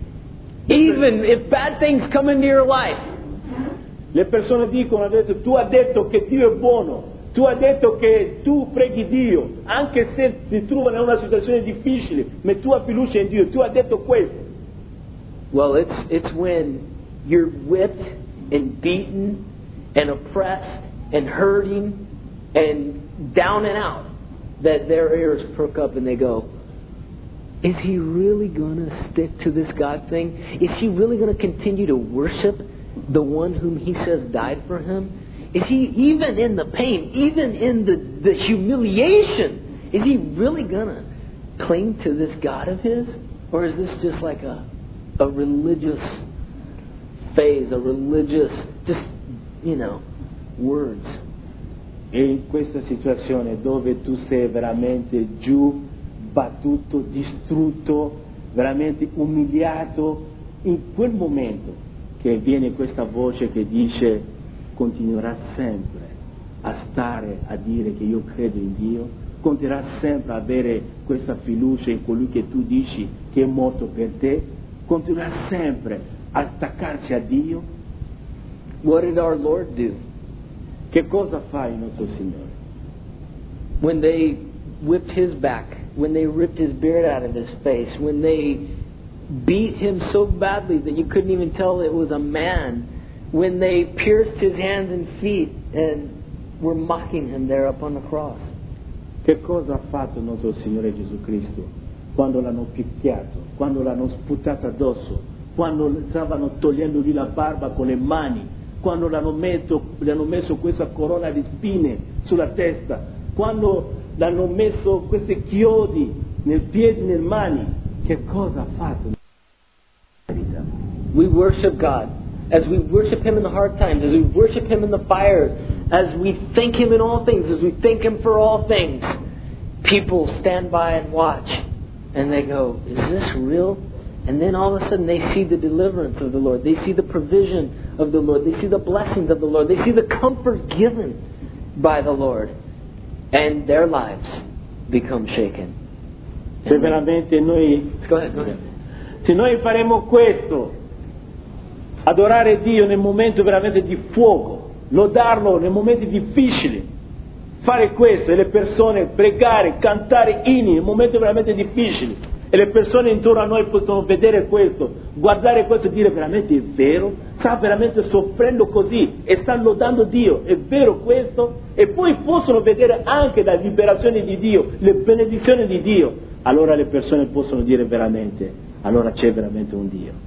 Even if bad things come into your life. Le persone dicono, tu hai detto che Dio è buono. Tu hai detto che tu preghi Dio, anche se si trova in una situazione difficile, ma tu hai fiducia in Dio. Tu hai detto questo. Well, it's it's when you're whipped and beaten and oppressed and hurting and down and out that their ears perk up and they go, is he really going to stick to this God thing? Is he really going to continue to worship the one whom he says died for him? Is he, even in the pain, even in the, the humiliation, is he really going to cling to this God of his? Or is this just like a, a religious phase, a religious, just, you know, words? E in questa situazione dove tu sei veramente giù, battuto, distrutto, veramente umiliato, in quel momento che viene questa voce che dice continuerà sempre a stare a dire che io credo in Dio, continuerà sempre a avere questa fiducia in colui che tu dici che è morto per te, continuerà sempre a attaccarsi a Dio. What did our Lord do? Che cosa fa il nostro Signore? When they whipped his back, when they ripped his beard out of his face, when they beat him so badly that you couldn't even tell it was a man, when they pierced his hands and feet and were mocking him there up on the cross. Che cosa ha fatto il nostro Signore Gesù Cristo quando l'hanno picchiato, quando l'hanno sputato addosso, quando stavano togliendogli la barba con le mani, quando l'hanno messo, gli hanno messo questa corona di spine sulla testa, quando l'hanno messo questi chiodi nel piedi e nelle mani? Che cosa ha fatto? We worship God. As we worship him in the hard times, as we worship him in the fires, as we thank him in all things, as we thank him for all things, people stand by and watch. And they go, is this real? And then all of a sudden they see the deliverance of the Lord. They see the provision of the Lord. They see the blessings of the Lord. They see the comfort given by the Lord. And their lives become shaken. Se veramente noi, go ahead, go ahead. Se noi faremo questo, adorare Dio nel momento veramente di fuoco, lodarlo nei momenti difficili, fare questo e le persone pregare, cantare inni nei momenti veramente difficili e le persone intorno a noi possono vedere questo, guardare questo e dire veramente è vero, sta veramente soffrendo così e sta lodando Dio, è vero questo? E poi possono vedere anche la liberazione di Dio, le benedizioni di Dio, allora le persone possono dire veramente, allora c'è veramente un Dio.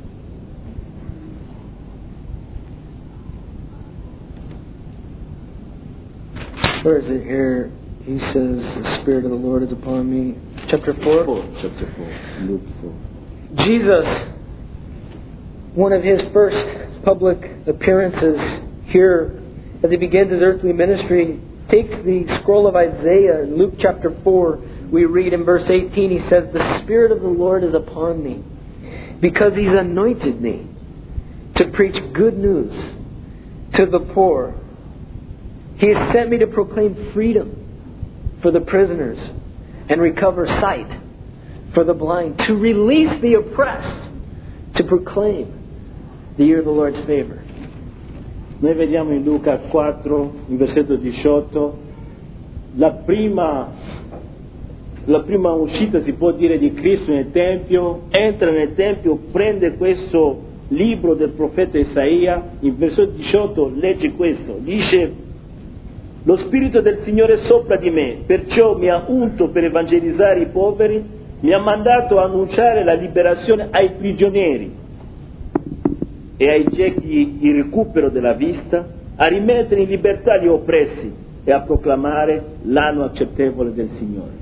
Where is it here? He says, the Spirit of the Lord is upon me. Chapter four? four. Chapter four. Luke four. Jesus, one of his first public appearances here as he begins his earthly ministry, takes the scroll of Isaiah. In Luke chapter four, we read in verse eighteen, he says, the Spirit of the Lord is upon me, because he's anointed me to preach good news to the poor. He has sent me to proclaim freedom for the prisoners and recover sight for the blind, to release the oppressed, to proclaim the year of the Lord's favor. Noi vediamo in Luca quattro, in versetto diciotto, la prima, la prima uscita, si può dire, di Cristo nel Tempio, entra nel Tempio, prende questo libro del profeta Isaia, in versetto diciotto legge questo, dice: Lo Spirito del Signore è sopra di me, perciò mi ha unto per evangelizzare i poveri, mi ha mandato a annunciare la liberazione ai prigionieri e ai ciechi il recupero della vista, a rimettere in libertà gli oppressi e a proclamare l'anno accettevole del Signore.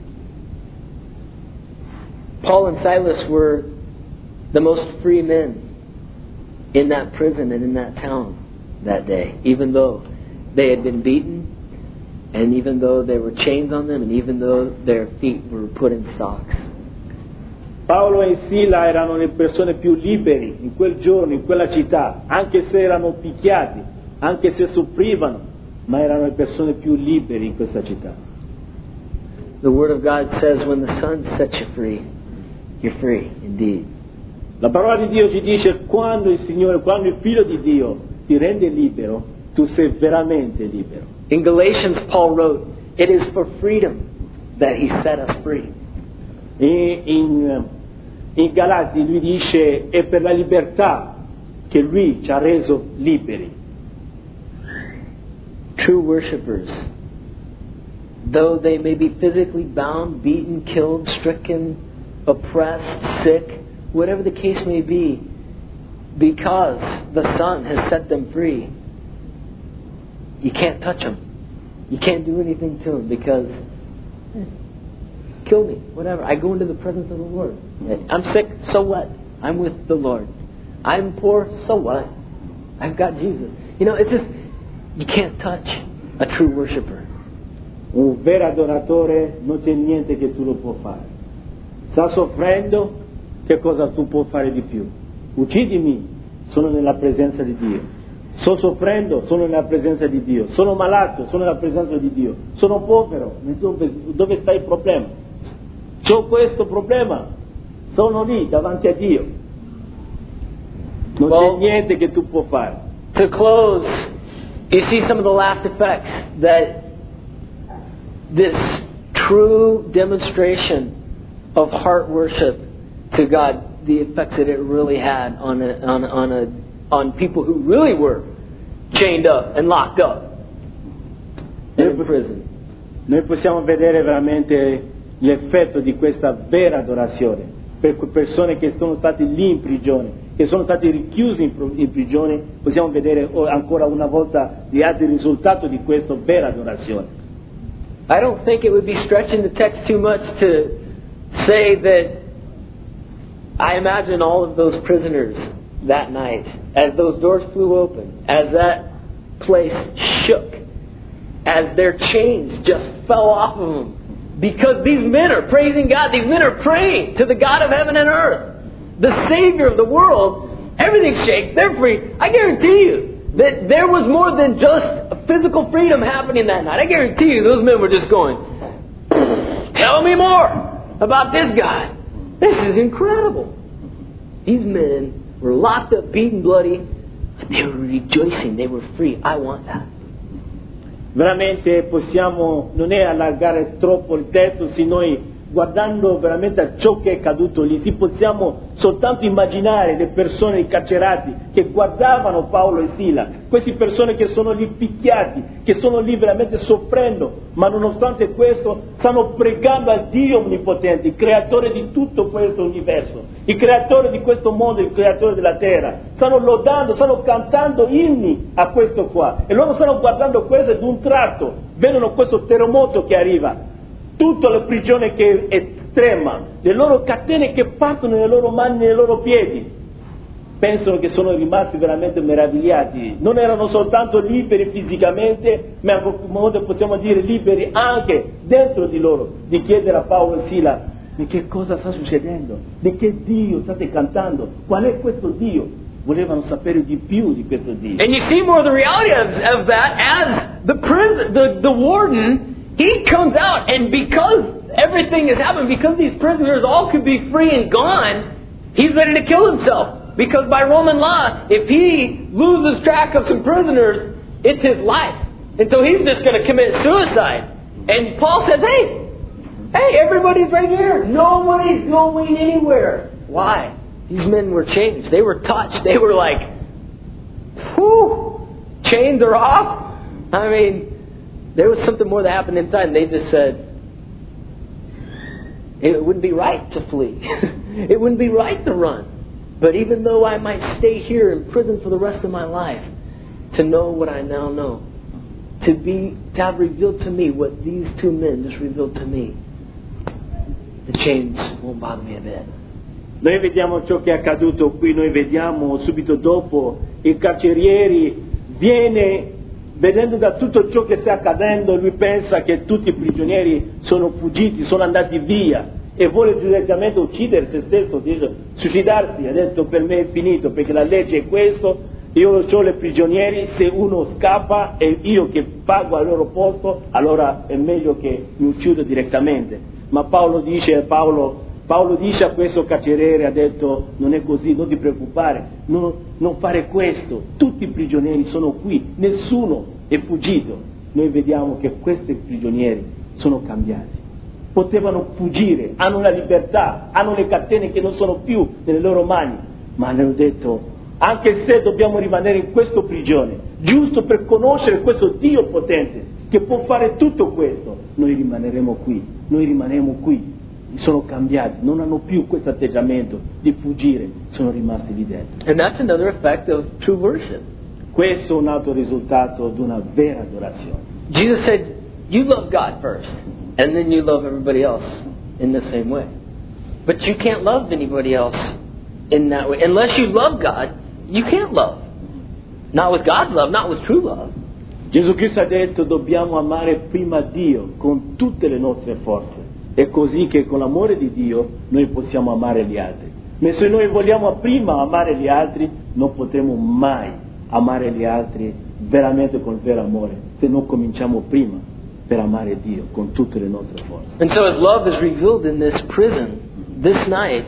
Paul and Silas were the most free men in that prison and in that town that day, even though they had been beaten, and even though there were chains on them, and even though their feet were put in stocks. Paolo e Sila erano le persone più liberi in quel giorno, in quella città, anche se erano picchiati, anche se soffrivano, ma erano le persone più libere in questa città. The Word of God says, when the Son sets you free, you're free indeed. La parola di Dio ci dice, quando il Signore, quando il Figlio di Dio ti rende libero, tu sei veramente libero. In Galatians, Paul wrote, it is for freedom that He set us free. E in, in Galati lui dice, è per la libertà che Lui ci ha reso liberi. True worshippers, though they may be physically bound, beaten, killed, stricken, oppressed, sick, whatever the case may be, because the Son has set them free, you can't touch them. You can't do anything to them because, eh, kill me, whatever. I go into the presence of the Lord. I'm sick, so what? I'm with the Lord. I'm poor, so what? I've got Jesus. You know, it's just, you can't touch a true worshiper. Un vero adoratore non c'è niente che tu lo puoi fare. Sta soffrendo, che cosa tu puoi fare di più? Uccidimi, sono nella presenza di Dio. Sto soffrendo, sono nella presenza di Dio. Sono malato, sono nella presenza di Dio. Sono povero, dove, dove sta il problema? C'ho questo problema, sono lì davanti a Dio. Non Well, c'è niente che tu puoi fare. To close, you see some of the last effects that this true demonstration of heart worship to God, the effects that it really had on a, on on a on people who really were chained up and locked up in prison. Noi possiamo vedere veramente l'effetto di questa vera adorazione per persone che sono state lì in prigione, che sono stati richiusi in, in prigione. Possiamo vedere ancora una volta gli altri risultati di questa vera adorazione. I don't think it would be stretching the text too much to say that I imagine all of those prisoners that night, as those doors flew open, as that place shook, as their chains just fell off of them, because these men are praising God, these men are praying to the God of heaven and earth, the Savior of the world. Everything shakes, they're free. I guarantee you that there was more than just physical freedom happening that night. I guarantee you those men were just going, tell me more about this guy. This is incredible. These men were locked up, beaten, bloody, but they were rejoicing. They were free. I want that. Veramente possiamo, non è allargare troppo il testo, se noi guardando veramente a ciò che è caduto lì, si possiamo soltanto immaginare le persone incarcerate che guardavano Paolo e Sila, queste persone che sono lì picchiati, che sono lì veramente soffrendo, ma nonostante questo stanno pregando al Dio Onnipotente, il creatore di tutto questo universo, il creatore di questo mondo, il creatore della terra, stanno lodando, stanno cantando inni a questo qua, e loro stanno guardando questo ed un tratto vedono questo terremoto che arriva, tutta la prigione che è trema, le loro catene che partono nelle loro mani, nei loro piedi. Pensano che sono rimasti veramente meravigliati. Non erano soltanto liberi fisicamente, ma a qualche modo possiamo dire liberi anche dentro di loro, di chiedere a Paolo e Sila, di che cosa sta succedendo? Di che Dio state cantando? Qual è questo Dio? Volevano sapere di più di questo Dio. And you see more of the reality of, of that as the prison, the, the warden, he comes out, and because everything has happened, because these prisoners all could be free and gone, he's ready to kill himself. Because by Roman law, if he loses track of some prisoners, it's his life. And so he's just going to commit suicide. And Paul says, hey, hey, everybody's right here. Nobody's going anywhere. Why? These men were changed. They were touched. They were like, whew, chains are off. I mean, there was something more that happened inside, and they just said, it wouldn't be right to flee. It wouldn't be right to run. But even though I might stay here in prison for the rest of my life, to know what I now know, to be, to have revealed to me what these two men just revealed to me, the chains won't bother me a bit. Noi vediamo ciò che è accaduto qui, noi vediamo subito dopo il carceriere viene, vedendo da tutto ciò che sta accadendo, lui pensa che tutti i prigionieri sono fuggiti, sono andati via e vuole direttamente uccidere se stesso, dice, suicidarsi. Ha detto, per me è finito, perché la legge è questo, io ho le prigionieri, se uno scappa e io che pago al loro posto, allora è meglio che mi uccido direttamente. Ma Paolo dice, Paolo, Paolo dice a questo carceriere, ha detto, non è così, non ti preoccupare, non, non fare questo, tutti i prigionieri sono qui, nessuno è fuggito. Noi vediamo che questi prigionieri sono cambiati, potevano fuggire, hanno la libertà, hanno le catene che non sono più nelle loro mani, ma hanno detto, anche se dobbiamo rimanere in questa prigione, giusto per conoscere questo Dio potente, che può fare tutto questo, noi rimaneremo qui, noi rimaneremo qui. Sono cambiati, non hanno più questo atteggiamento di fuggire, sono rimasti lì dentro. And that's another effect of true worship. Questo è un altro risultato di una vera adorazione. Jesus said, you love God first, and then you love everybody else in the same way. But you can't love anybody else in that way. Unless you love God, you can't love. Not with God's love, not with true love. Gesù Cristo ha detto, dobbiamo amare prima Dio con tutte le nostre forze. È così che con l'amore di Dio noi possiamo amare gli altri. Ma se noi vogliamo prima amare gli altri, non potremo mai amare gli altri veramente con vero amore, se non cominciamo prima per amare Dio con tutte le nostre forze. And so as love is revealed in this prison, this night,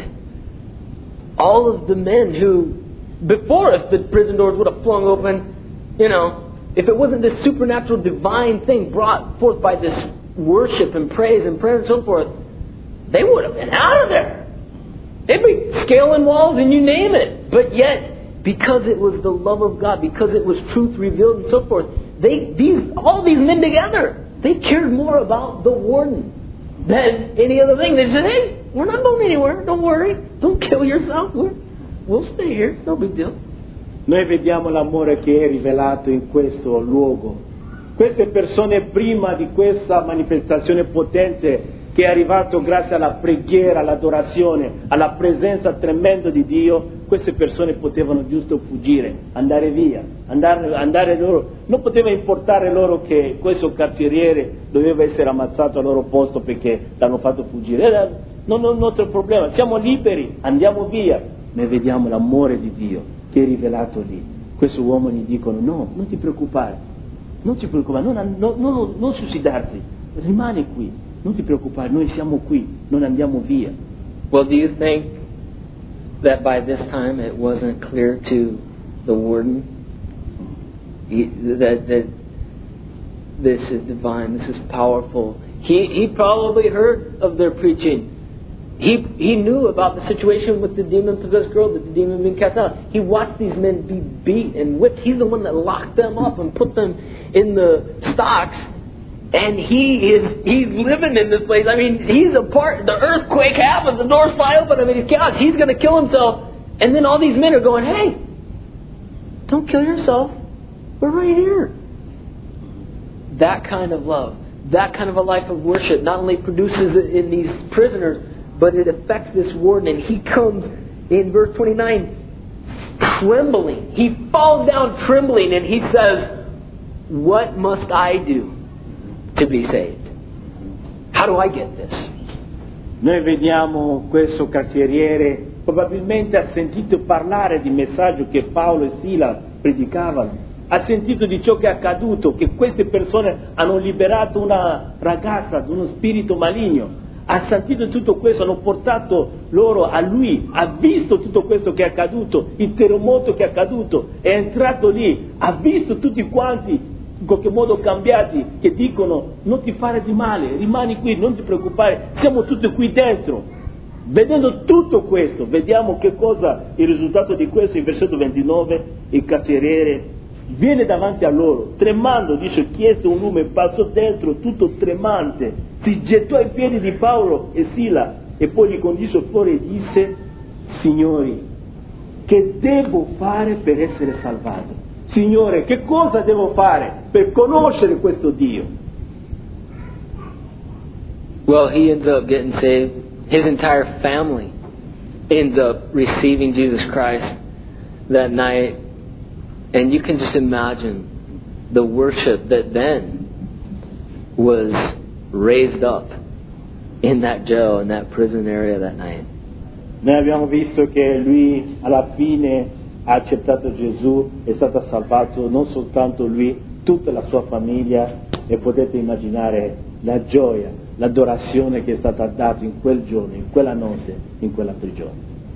all of the men who, before if the prison doors would have flung open, you know, if it wasn't this supernatural divine thing brought forth by this worship and praise and prayer and so forth, they would have been out of there. They'd be scaling walls and you name it. But yet, because it was the love of God, because it was truth revealed and so forth, they these all these men together, they cared more about the warden than any other thing. They said, hey, we're not going anywhere. Don't worry. Don't kill yourself. We're, we'll stay here. It's no big deal. Noi vediamo l'amore che è rivelato in questo luogo. Queste persone, prima di questa manifestazione potente che è arrivato grazie alla preghiera, all'adorazione, alla presenza tremenda di Dio, queste persone potevano giusto fuggire, andare via, andare, andare loro. Non poteva importare loro che questo carceriere doveva essere ammazzato al loro posto perché l'hanno fatto fuggire. Era, non è un nostro problema, siamo liberi, andiamo via. Noi vediamo l'amore di Dio che è rivelato lì. Questi uomini dicono, no, non ti preoccupare. Non ti preoccupare, non, non, non, non suicidarsi, rimani qui, non ti preoccupare, noi siamo qui, non andiamo via. Well, do you think that by this time it wasn't clear to the warden he, that, that this is divine, this is powerful? He, he probably heard of their preaching. He, he knew about the situation with the demon-possessed girl, that the demon being cast out. He watched these men be beat and whipped. He's the one that locked them up and put them in the stocks. And he is, he's living in this place. I mean, he's a part, the earthquake happens, the doors fly open. I mean, he's chaos. He's going to kill himself. And then all these men are going, hey, don't kill yourself. We're right here. That kind of love, that kind of a life of worship not only produces it in these prisoners, but it affects this warden, and he comes in verse twenty-nine trembling. He falls down trembling, and he says, what must I do to be saved? How do I get this? Noi vediamo questo carceriere, probabilmente ha sentito parlare di messaggio che Paolo e Sila predicavano, ha sentito di ciò che è accaduto, che queste persone hanno liberato una ragazza da uno spirito maligno. Ha sentito tutto questo, hanno portato loro a lui, ha visto tutto questo che è accaduto, il terremoto che è accaduto, è entrato lì, ha visto tutti quanti in qualche modo cambiati che dicono non ti fare di male, rimani qui, non ti preoccupare, siamo tutti qui dentro. Vedendo tutto questo, vediamo che cosa è il risultato di questo. In versetto ventinove il carceriere viene davanti a loro, tremando, dice, chiese un lume, passò dentro, tutto tremante, si gettò ai piedi di Paolo e Sila e poi li condusse fuori e disse, Signori, che devo fare per essere salvato? Signore, che cosa devo fare per conoscere questo Dio? Well, he ends up getting saved. His entire family ends up receiving Jesus Christ that night. And you can just imagine the worship that then was raised up in that jail, in that prison area that night. Noi abbiamo visto che lui alla fine ha accettato Gesù, è stato salvato non soltanto lui, tutta la sua famiglia, e potete immaginare la gioia, l'adorazione che è stata data in quel giorno, in quella notte, in quella prigione.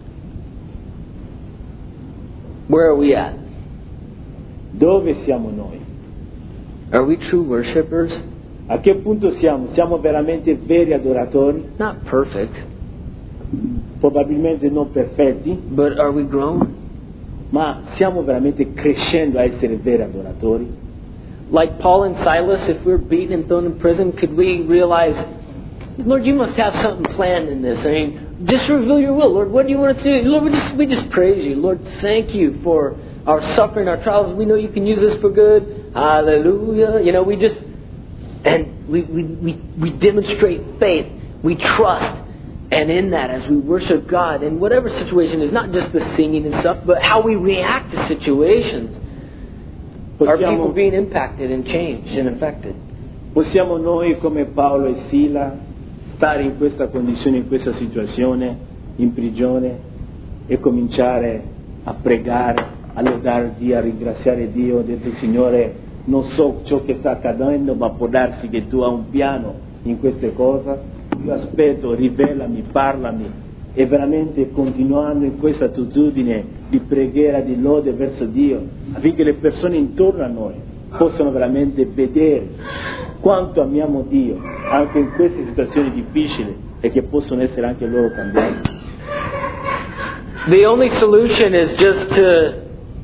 Where are we at? Dove siamo noi? Are we true worshipers? A che punto siamo? Siamo veramente veri adoratori? Not perfect, Probabilmente non perfetti, but are we growing? ma stiamo veramente crescendo a essere veri adoratori? Like Paul and Silas, if we're beaten and thrown in prison, could we realize, Lord, you must have something planned in this. I mean, just reveal your will. Lord, what do you want to do? Lord, we just, we just praise you. Lord, thank you for our suffering, our trials. We know you can use this for good. Hallelujah. You know, we just, and we, we, we, we demonstrate faith. We trust. And in that, as we worship God, in whatever situation is, not just the singing and stuff, but how we react to situations, are people being impacted and changed and affected? Possiamo noi, come Paolo e Sila, stare in questa condizione, in questa situazione, in prigione, e cominciare a pregare, a lodare Dio, a ringraziare Dio, ho detto, Signore, non so ciò che sta accadendo, ma può darsi che tu hai un piano in queste cose. Io aspetto, rivelami, parlami, e veramente continuando in questa attitudine di preghiera, di lode verso Dio, affinché le persone intorno a noi possano veramente vedere quanto amiamo Dio anche in queste situazioni difficili, e che possono essere anche loro cambiati. The only solution is just to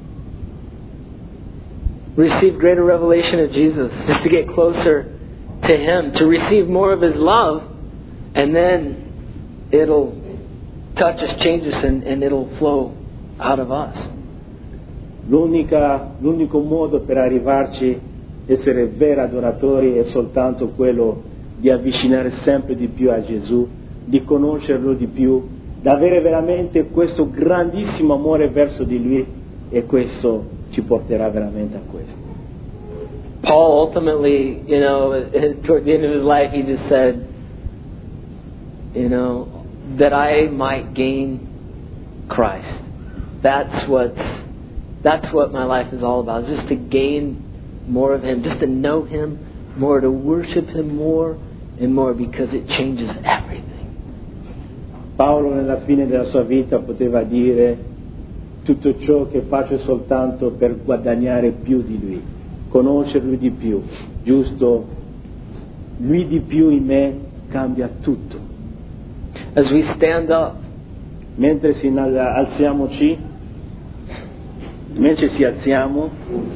receive greater revelation of Jesus, just to get closer to Him, to receive more of His love, and then it'll touch us, change us, and, and it'll flow out of us. L'unica, l'unico modo per arrivarci, essere veri adoratori, è soltanto quello di avvicinare sempre di più a Gesù, di conoscerlo di più, di avere veramente questo grandissimo amore verso di Lui, e questo ci porterà veramente a questo. Paul ultimately, you know, toward the end of his life, he just said, you know, that I might gain Christ. That's what's, that's what my life is all about, just to gain more of Him, just to know Him more, to worship Him more and more, because it changes everything. Paolo nella fine della sua vita poteva dire, tutto ciò che faccio è soltanto per guadagnare più di Lui, conoscerlo di più, giusto? Lui di più in me cambia tutto. As we stand up, mentre si alziamoci, mentre ci alziamo,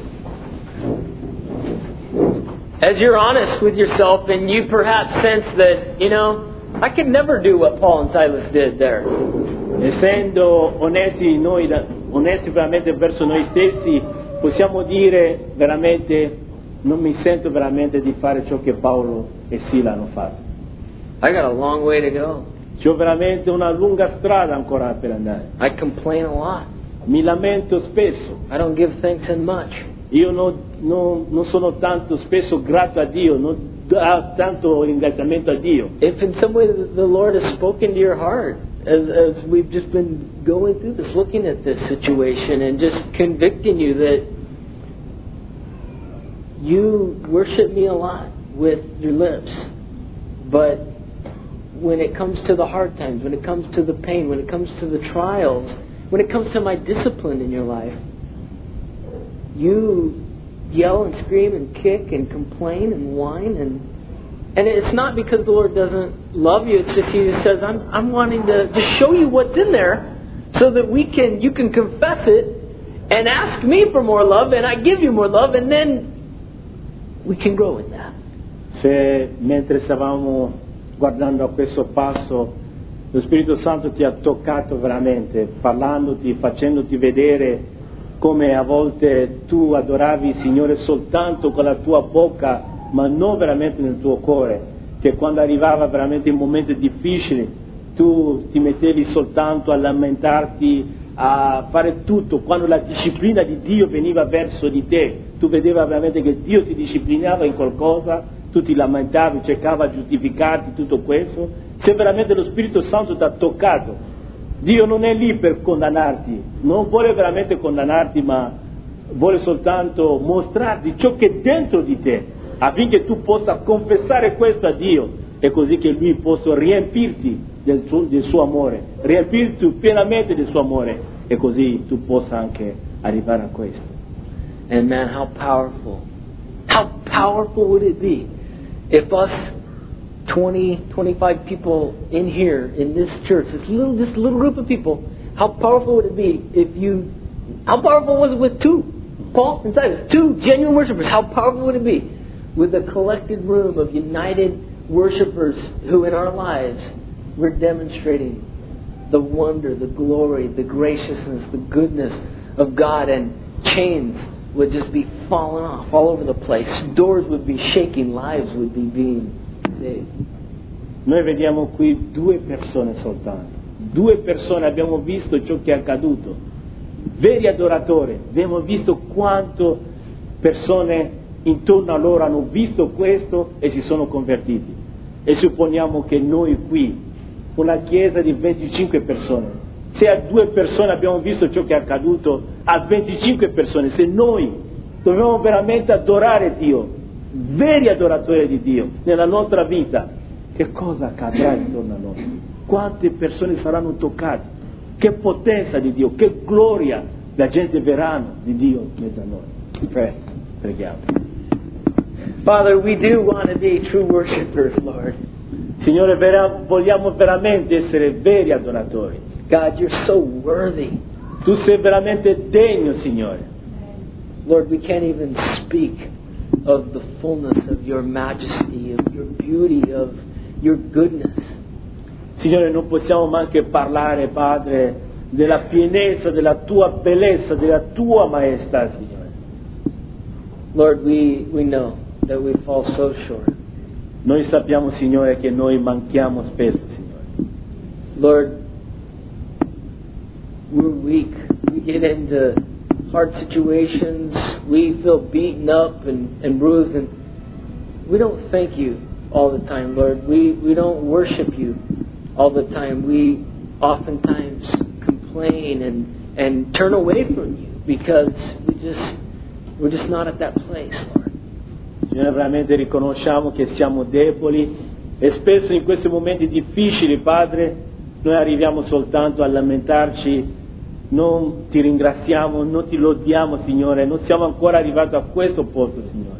as you're honest with yourself and you perhaps sense that, you know, I could never do what Paul and Silas did there. Essendo onesti noi, onesti veramente verso noi stessi, possiamo dire veramente, non mi sento veramente di fare ciò che Paolo e Sila hanno fatto. I got a long way to go. C'ho veramente una lunga strada ancora per andare. I complain a lot. Mi lamento spesso. I don't give thanks in much. Io non, non, non sono tanto spesso grato a Dio, non do tanto ringraziamento a Dio. If in some way the Lord has spoken to your heart, as, as we've just been going through this, looking at this situation and just convicting you that you worship me a lot with your lips, but when it comes to the hard times, when it comes to the pain, when it comes to the trials, when it comes to my discipline in your life, you yell and scream and kick and complain and whine, and and it's not because the Lord doesn't love you. It's just He just says, I'm I'm wanting to just show you what's in there, so that we can you can confess it, and ask me for more love, and I give you more love, and then we can grow in that. Se mentre stavamo guardando a questo passo, lo Spirito Santo ti ha toccato veramente, parlandoti, facendoti vedere come a volte tu adoravi il Signore soltanto con la tua bocca, ma non veramente nel tuo cuore, che quando arrivava veramente in momenti difficili tu ti mettevi soltanto a lamentarti, a fare tutto. Quando la disciplina di Dio veniva verso di te, tu vedevi veramente che Dio ti disciplinava in qualcosa, tu ti lamentavi, cercava di giustificarti, tutto questo. Se veramente lo Spirito Santo ti ha toccato, Dio non è lì per condannarti, non vuole veramente condannarti, ma vuole soltanto mostrarti ciò che è dentro di te, affinché tu possa confessare questo a Dio, e così che Lui possa riempirti del suo, del suo amore, riempirti pienamente del suo amore, e così tu possa anche arrivare a questo. And man, how powerful, how powerful would it be if us twenty, twenty-five people in here, in this church, this little, this little group of people, how powerful would it be if you, how powerful was it with two, Paul and Silas, two genuine worshipers, how powerful would it be with a collected room of united worshipers who in our lives we're demonstrating the wonder, the glory, the graciousness, the goodness of God, and chains would just be falling off all over the place, doors would be shaking, lives would be being saved. Noi vediamo qui due persone soltanto, due persone, abbiamo visto ciò che è accaduto, veri adoratori, abbiamo visto quanto persone intorno a loro hanno visto questo e si sono convertiti. E supponiamo che noi qui, una chiesa di venticinque persone, se a due persone abbiamo visto ciò che è accaduto, a venticinque persone, se noi dobbiamo veramente adorare Dio, veri adoratori di Dio nella nostra vita, che cosa accadrà intorno a noi? Quante persone saranno toccate? Che potenza di Dio, che gloria la gente verranno di Dio in mezzo a noi. Pray. Preghiamo. Father, we do want to be true worshipers, Lord. Signore, vera, vogliamo veramente essere veri adoratori. God, you're so worthy. Tu sei veramente degno, Signore. Lord, we can't even speak of the fullness of your majesty, of your beauty, of your goodness. Signore, non possiamo neanche parlare, Padre, della pienezza, della tua bellezza, della tua maestà, Signore. Lord, we, we know that we fall so short. Noi sappiamo, Signore, che noi manchiamo spesso, Signore. Lord, we're weak. We get into hard situations. We feel beaten up and, and bruised, and we don't thank you all the time, Lord. We, we don't worship you all the time. We oftentimes complain and, and turn away from you because we just, we're just not at that place, Lord. Signore, veramente riconosciamo che siamo deboli e spesso in questi momenti difficili, Padre, noi arriviamo soltanto a lamentarci, non ti ringraziamo, non ti lodiamo, Signore, non siamo ancora arrivati a questo posto, Signore.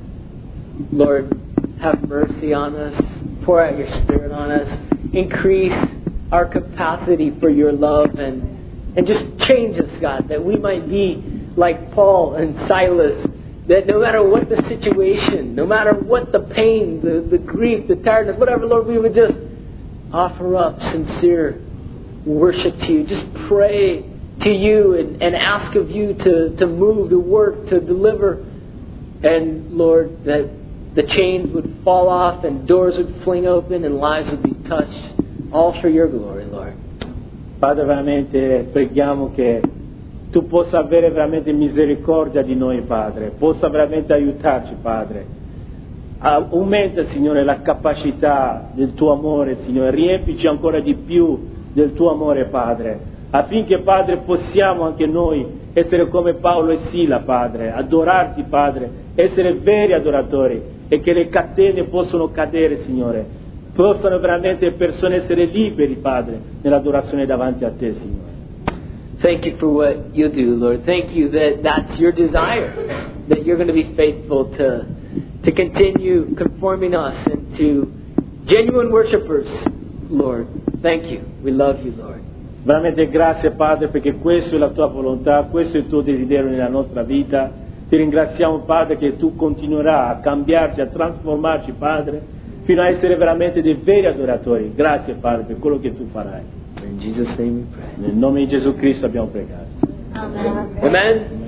Lord, have mercy on us, pour out your Spirit on us, increase our capacity for your love, and, and just change us, God, that we might be like Paul and Silas, that no matter what the situation, no matter what the pain, the, the grief, the tiredness, whatever, Lord, we would just offer up sincere worship to you. Just pray to you and, and ask of you to, to move, to work, to deliver. And, Lord, that the chains would fall off and doors would fling open and lives would be touched. All for your glory, Lord. Padre, veramente preghiamo che tu possa avere veramente misericordia di noi, Padre, possa veramente aiutarci, Padre. Aumenta, Signore, la capacità del tuo amore, Signore, riempici ancora di più del tuo amore, Padre, affinché, Padre, possiamo anche noi essere come Paolo e Sila, Padre, adorarti, Padre, essere veri adoratori, e che le catene possano cadere, Signore, possano veramente persone essere liberi, Padre, nell'adorazione davanti a te, Signore. Thank you for what you do, Lord. Thank you that that's your desire, that you're going to be faithful to to continue conforming us into genuine worshipers, Lord. Thank you. We love you, Lord. Veramente grazie Padre perché questa è la tua volontà, questo è il tuo desiderio nella nostra vita. Ti ringraziamo Padre che tu continuerai a cambiarci, a trasformarci Padre, fino a essere veramente dei veri adoratori. Grazie Padre per quello che tu farai. In Jesus' name we pray. Nel nome di Gesù Cristo abbiamo pregato. Amen.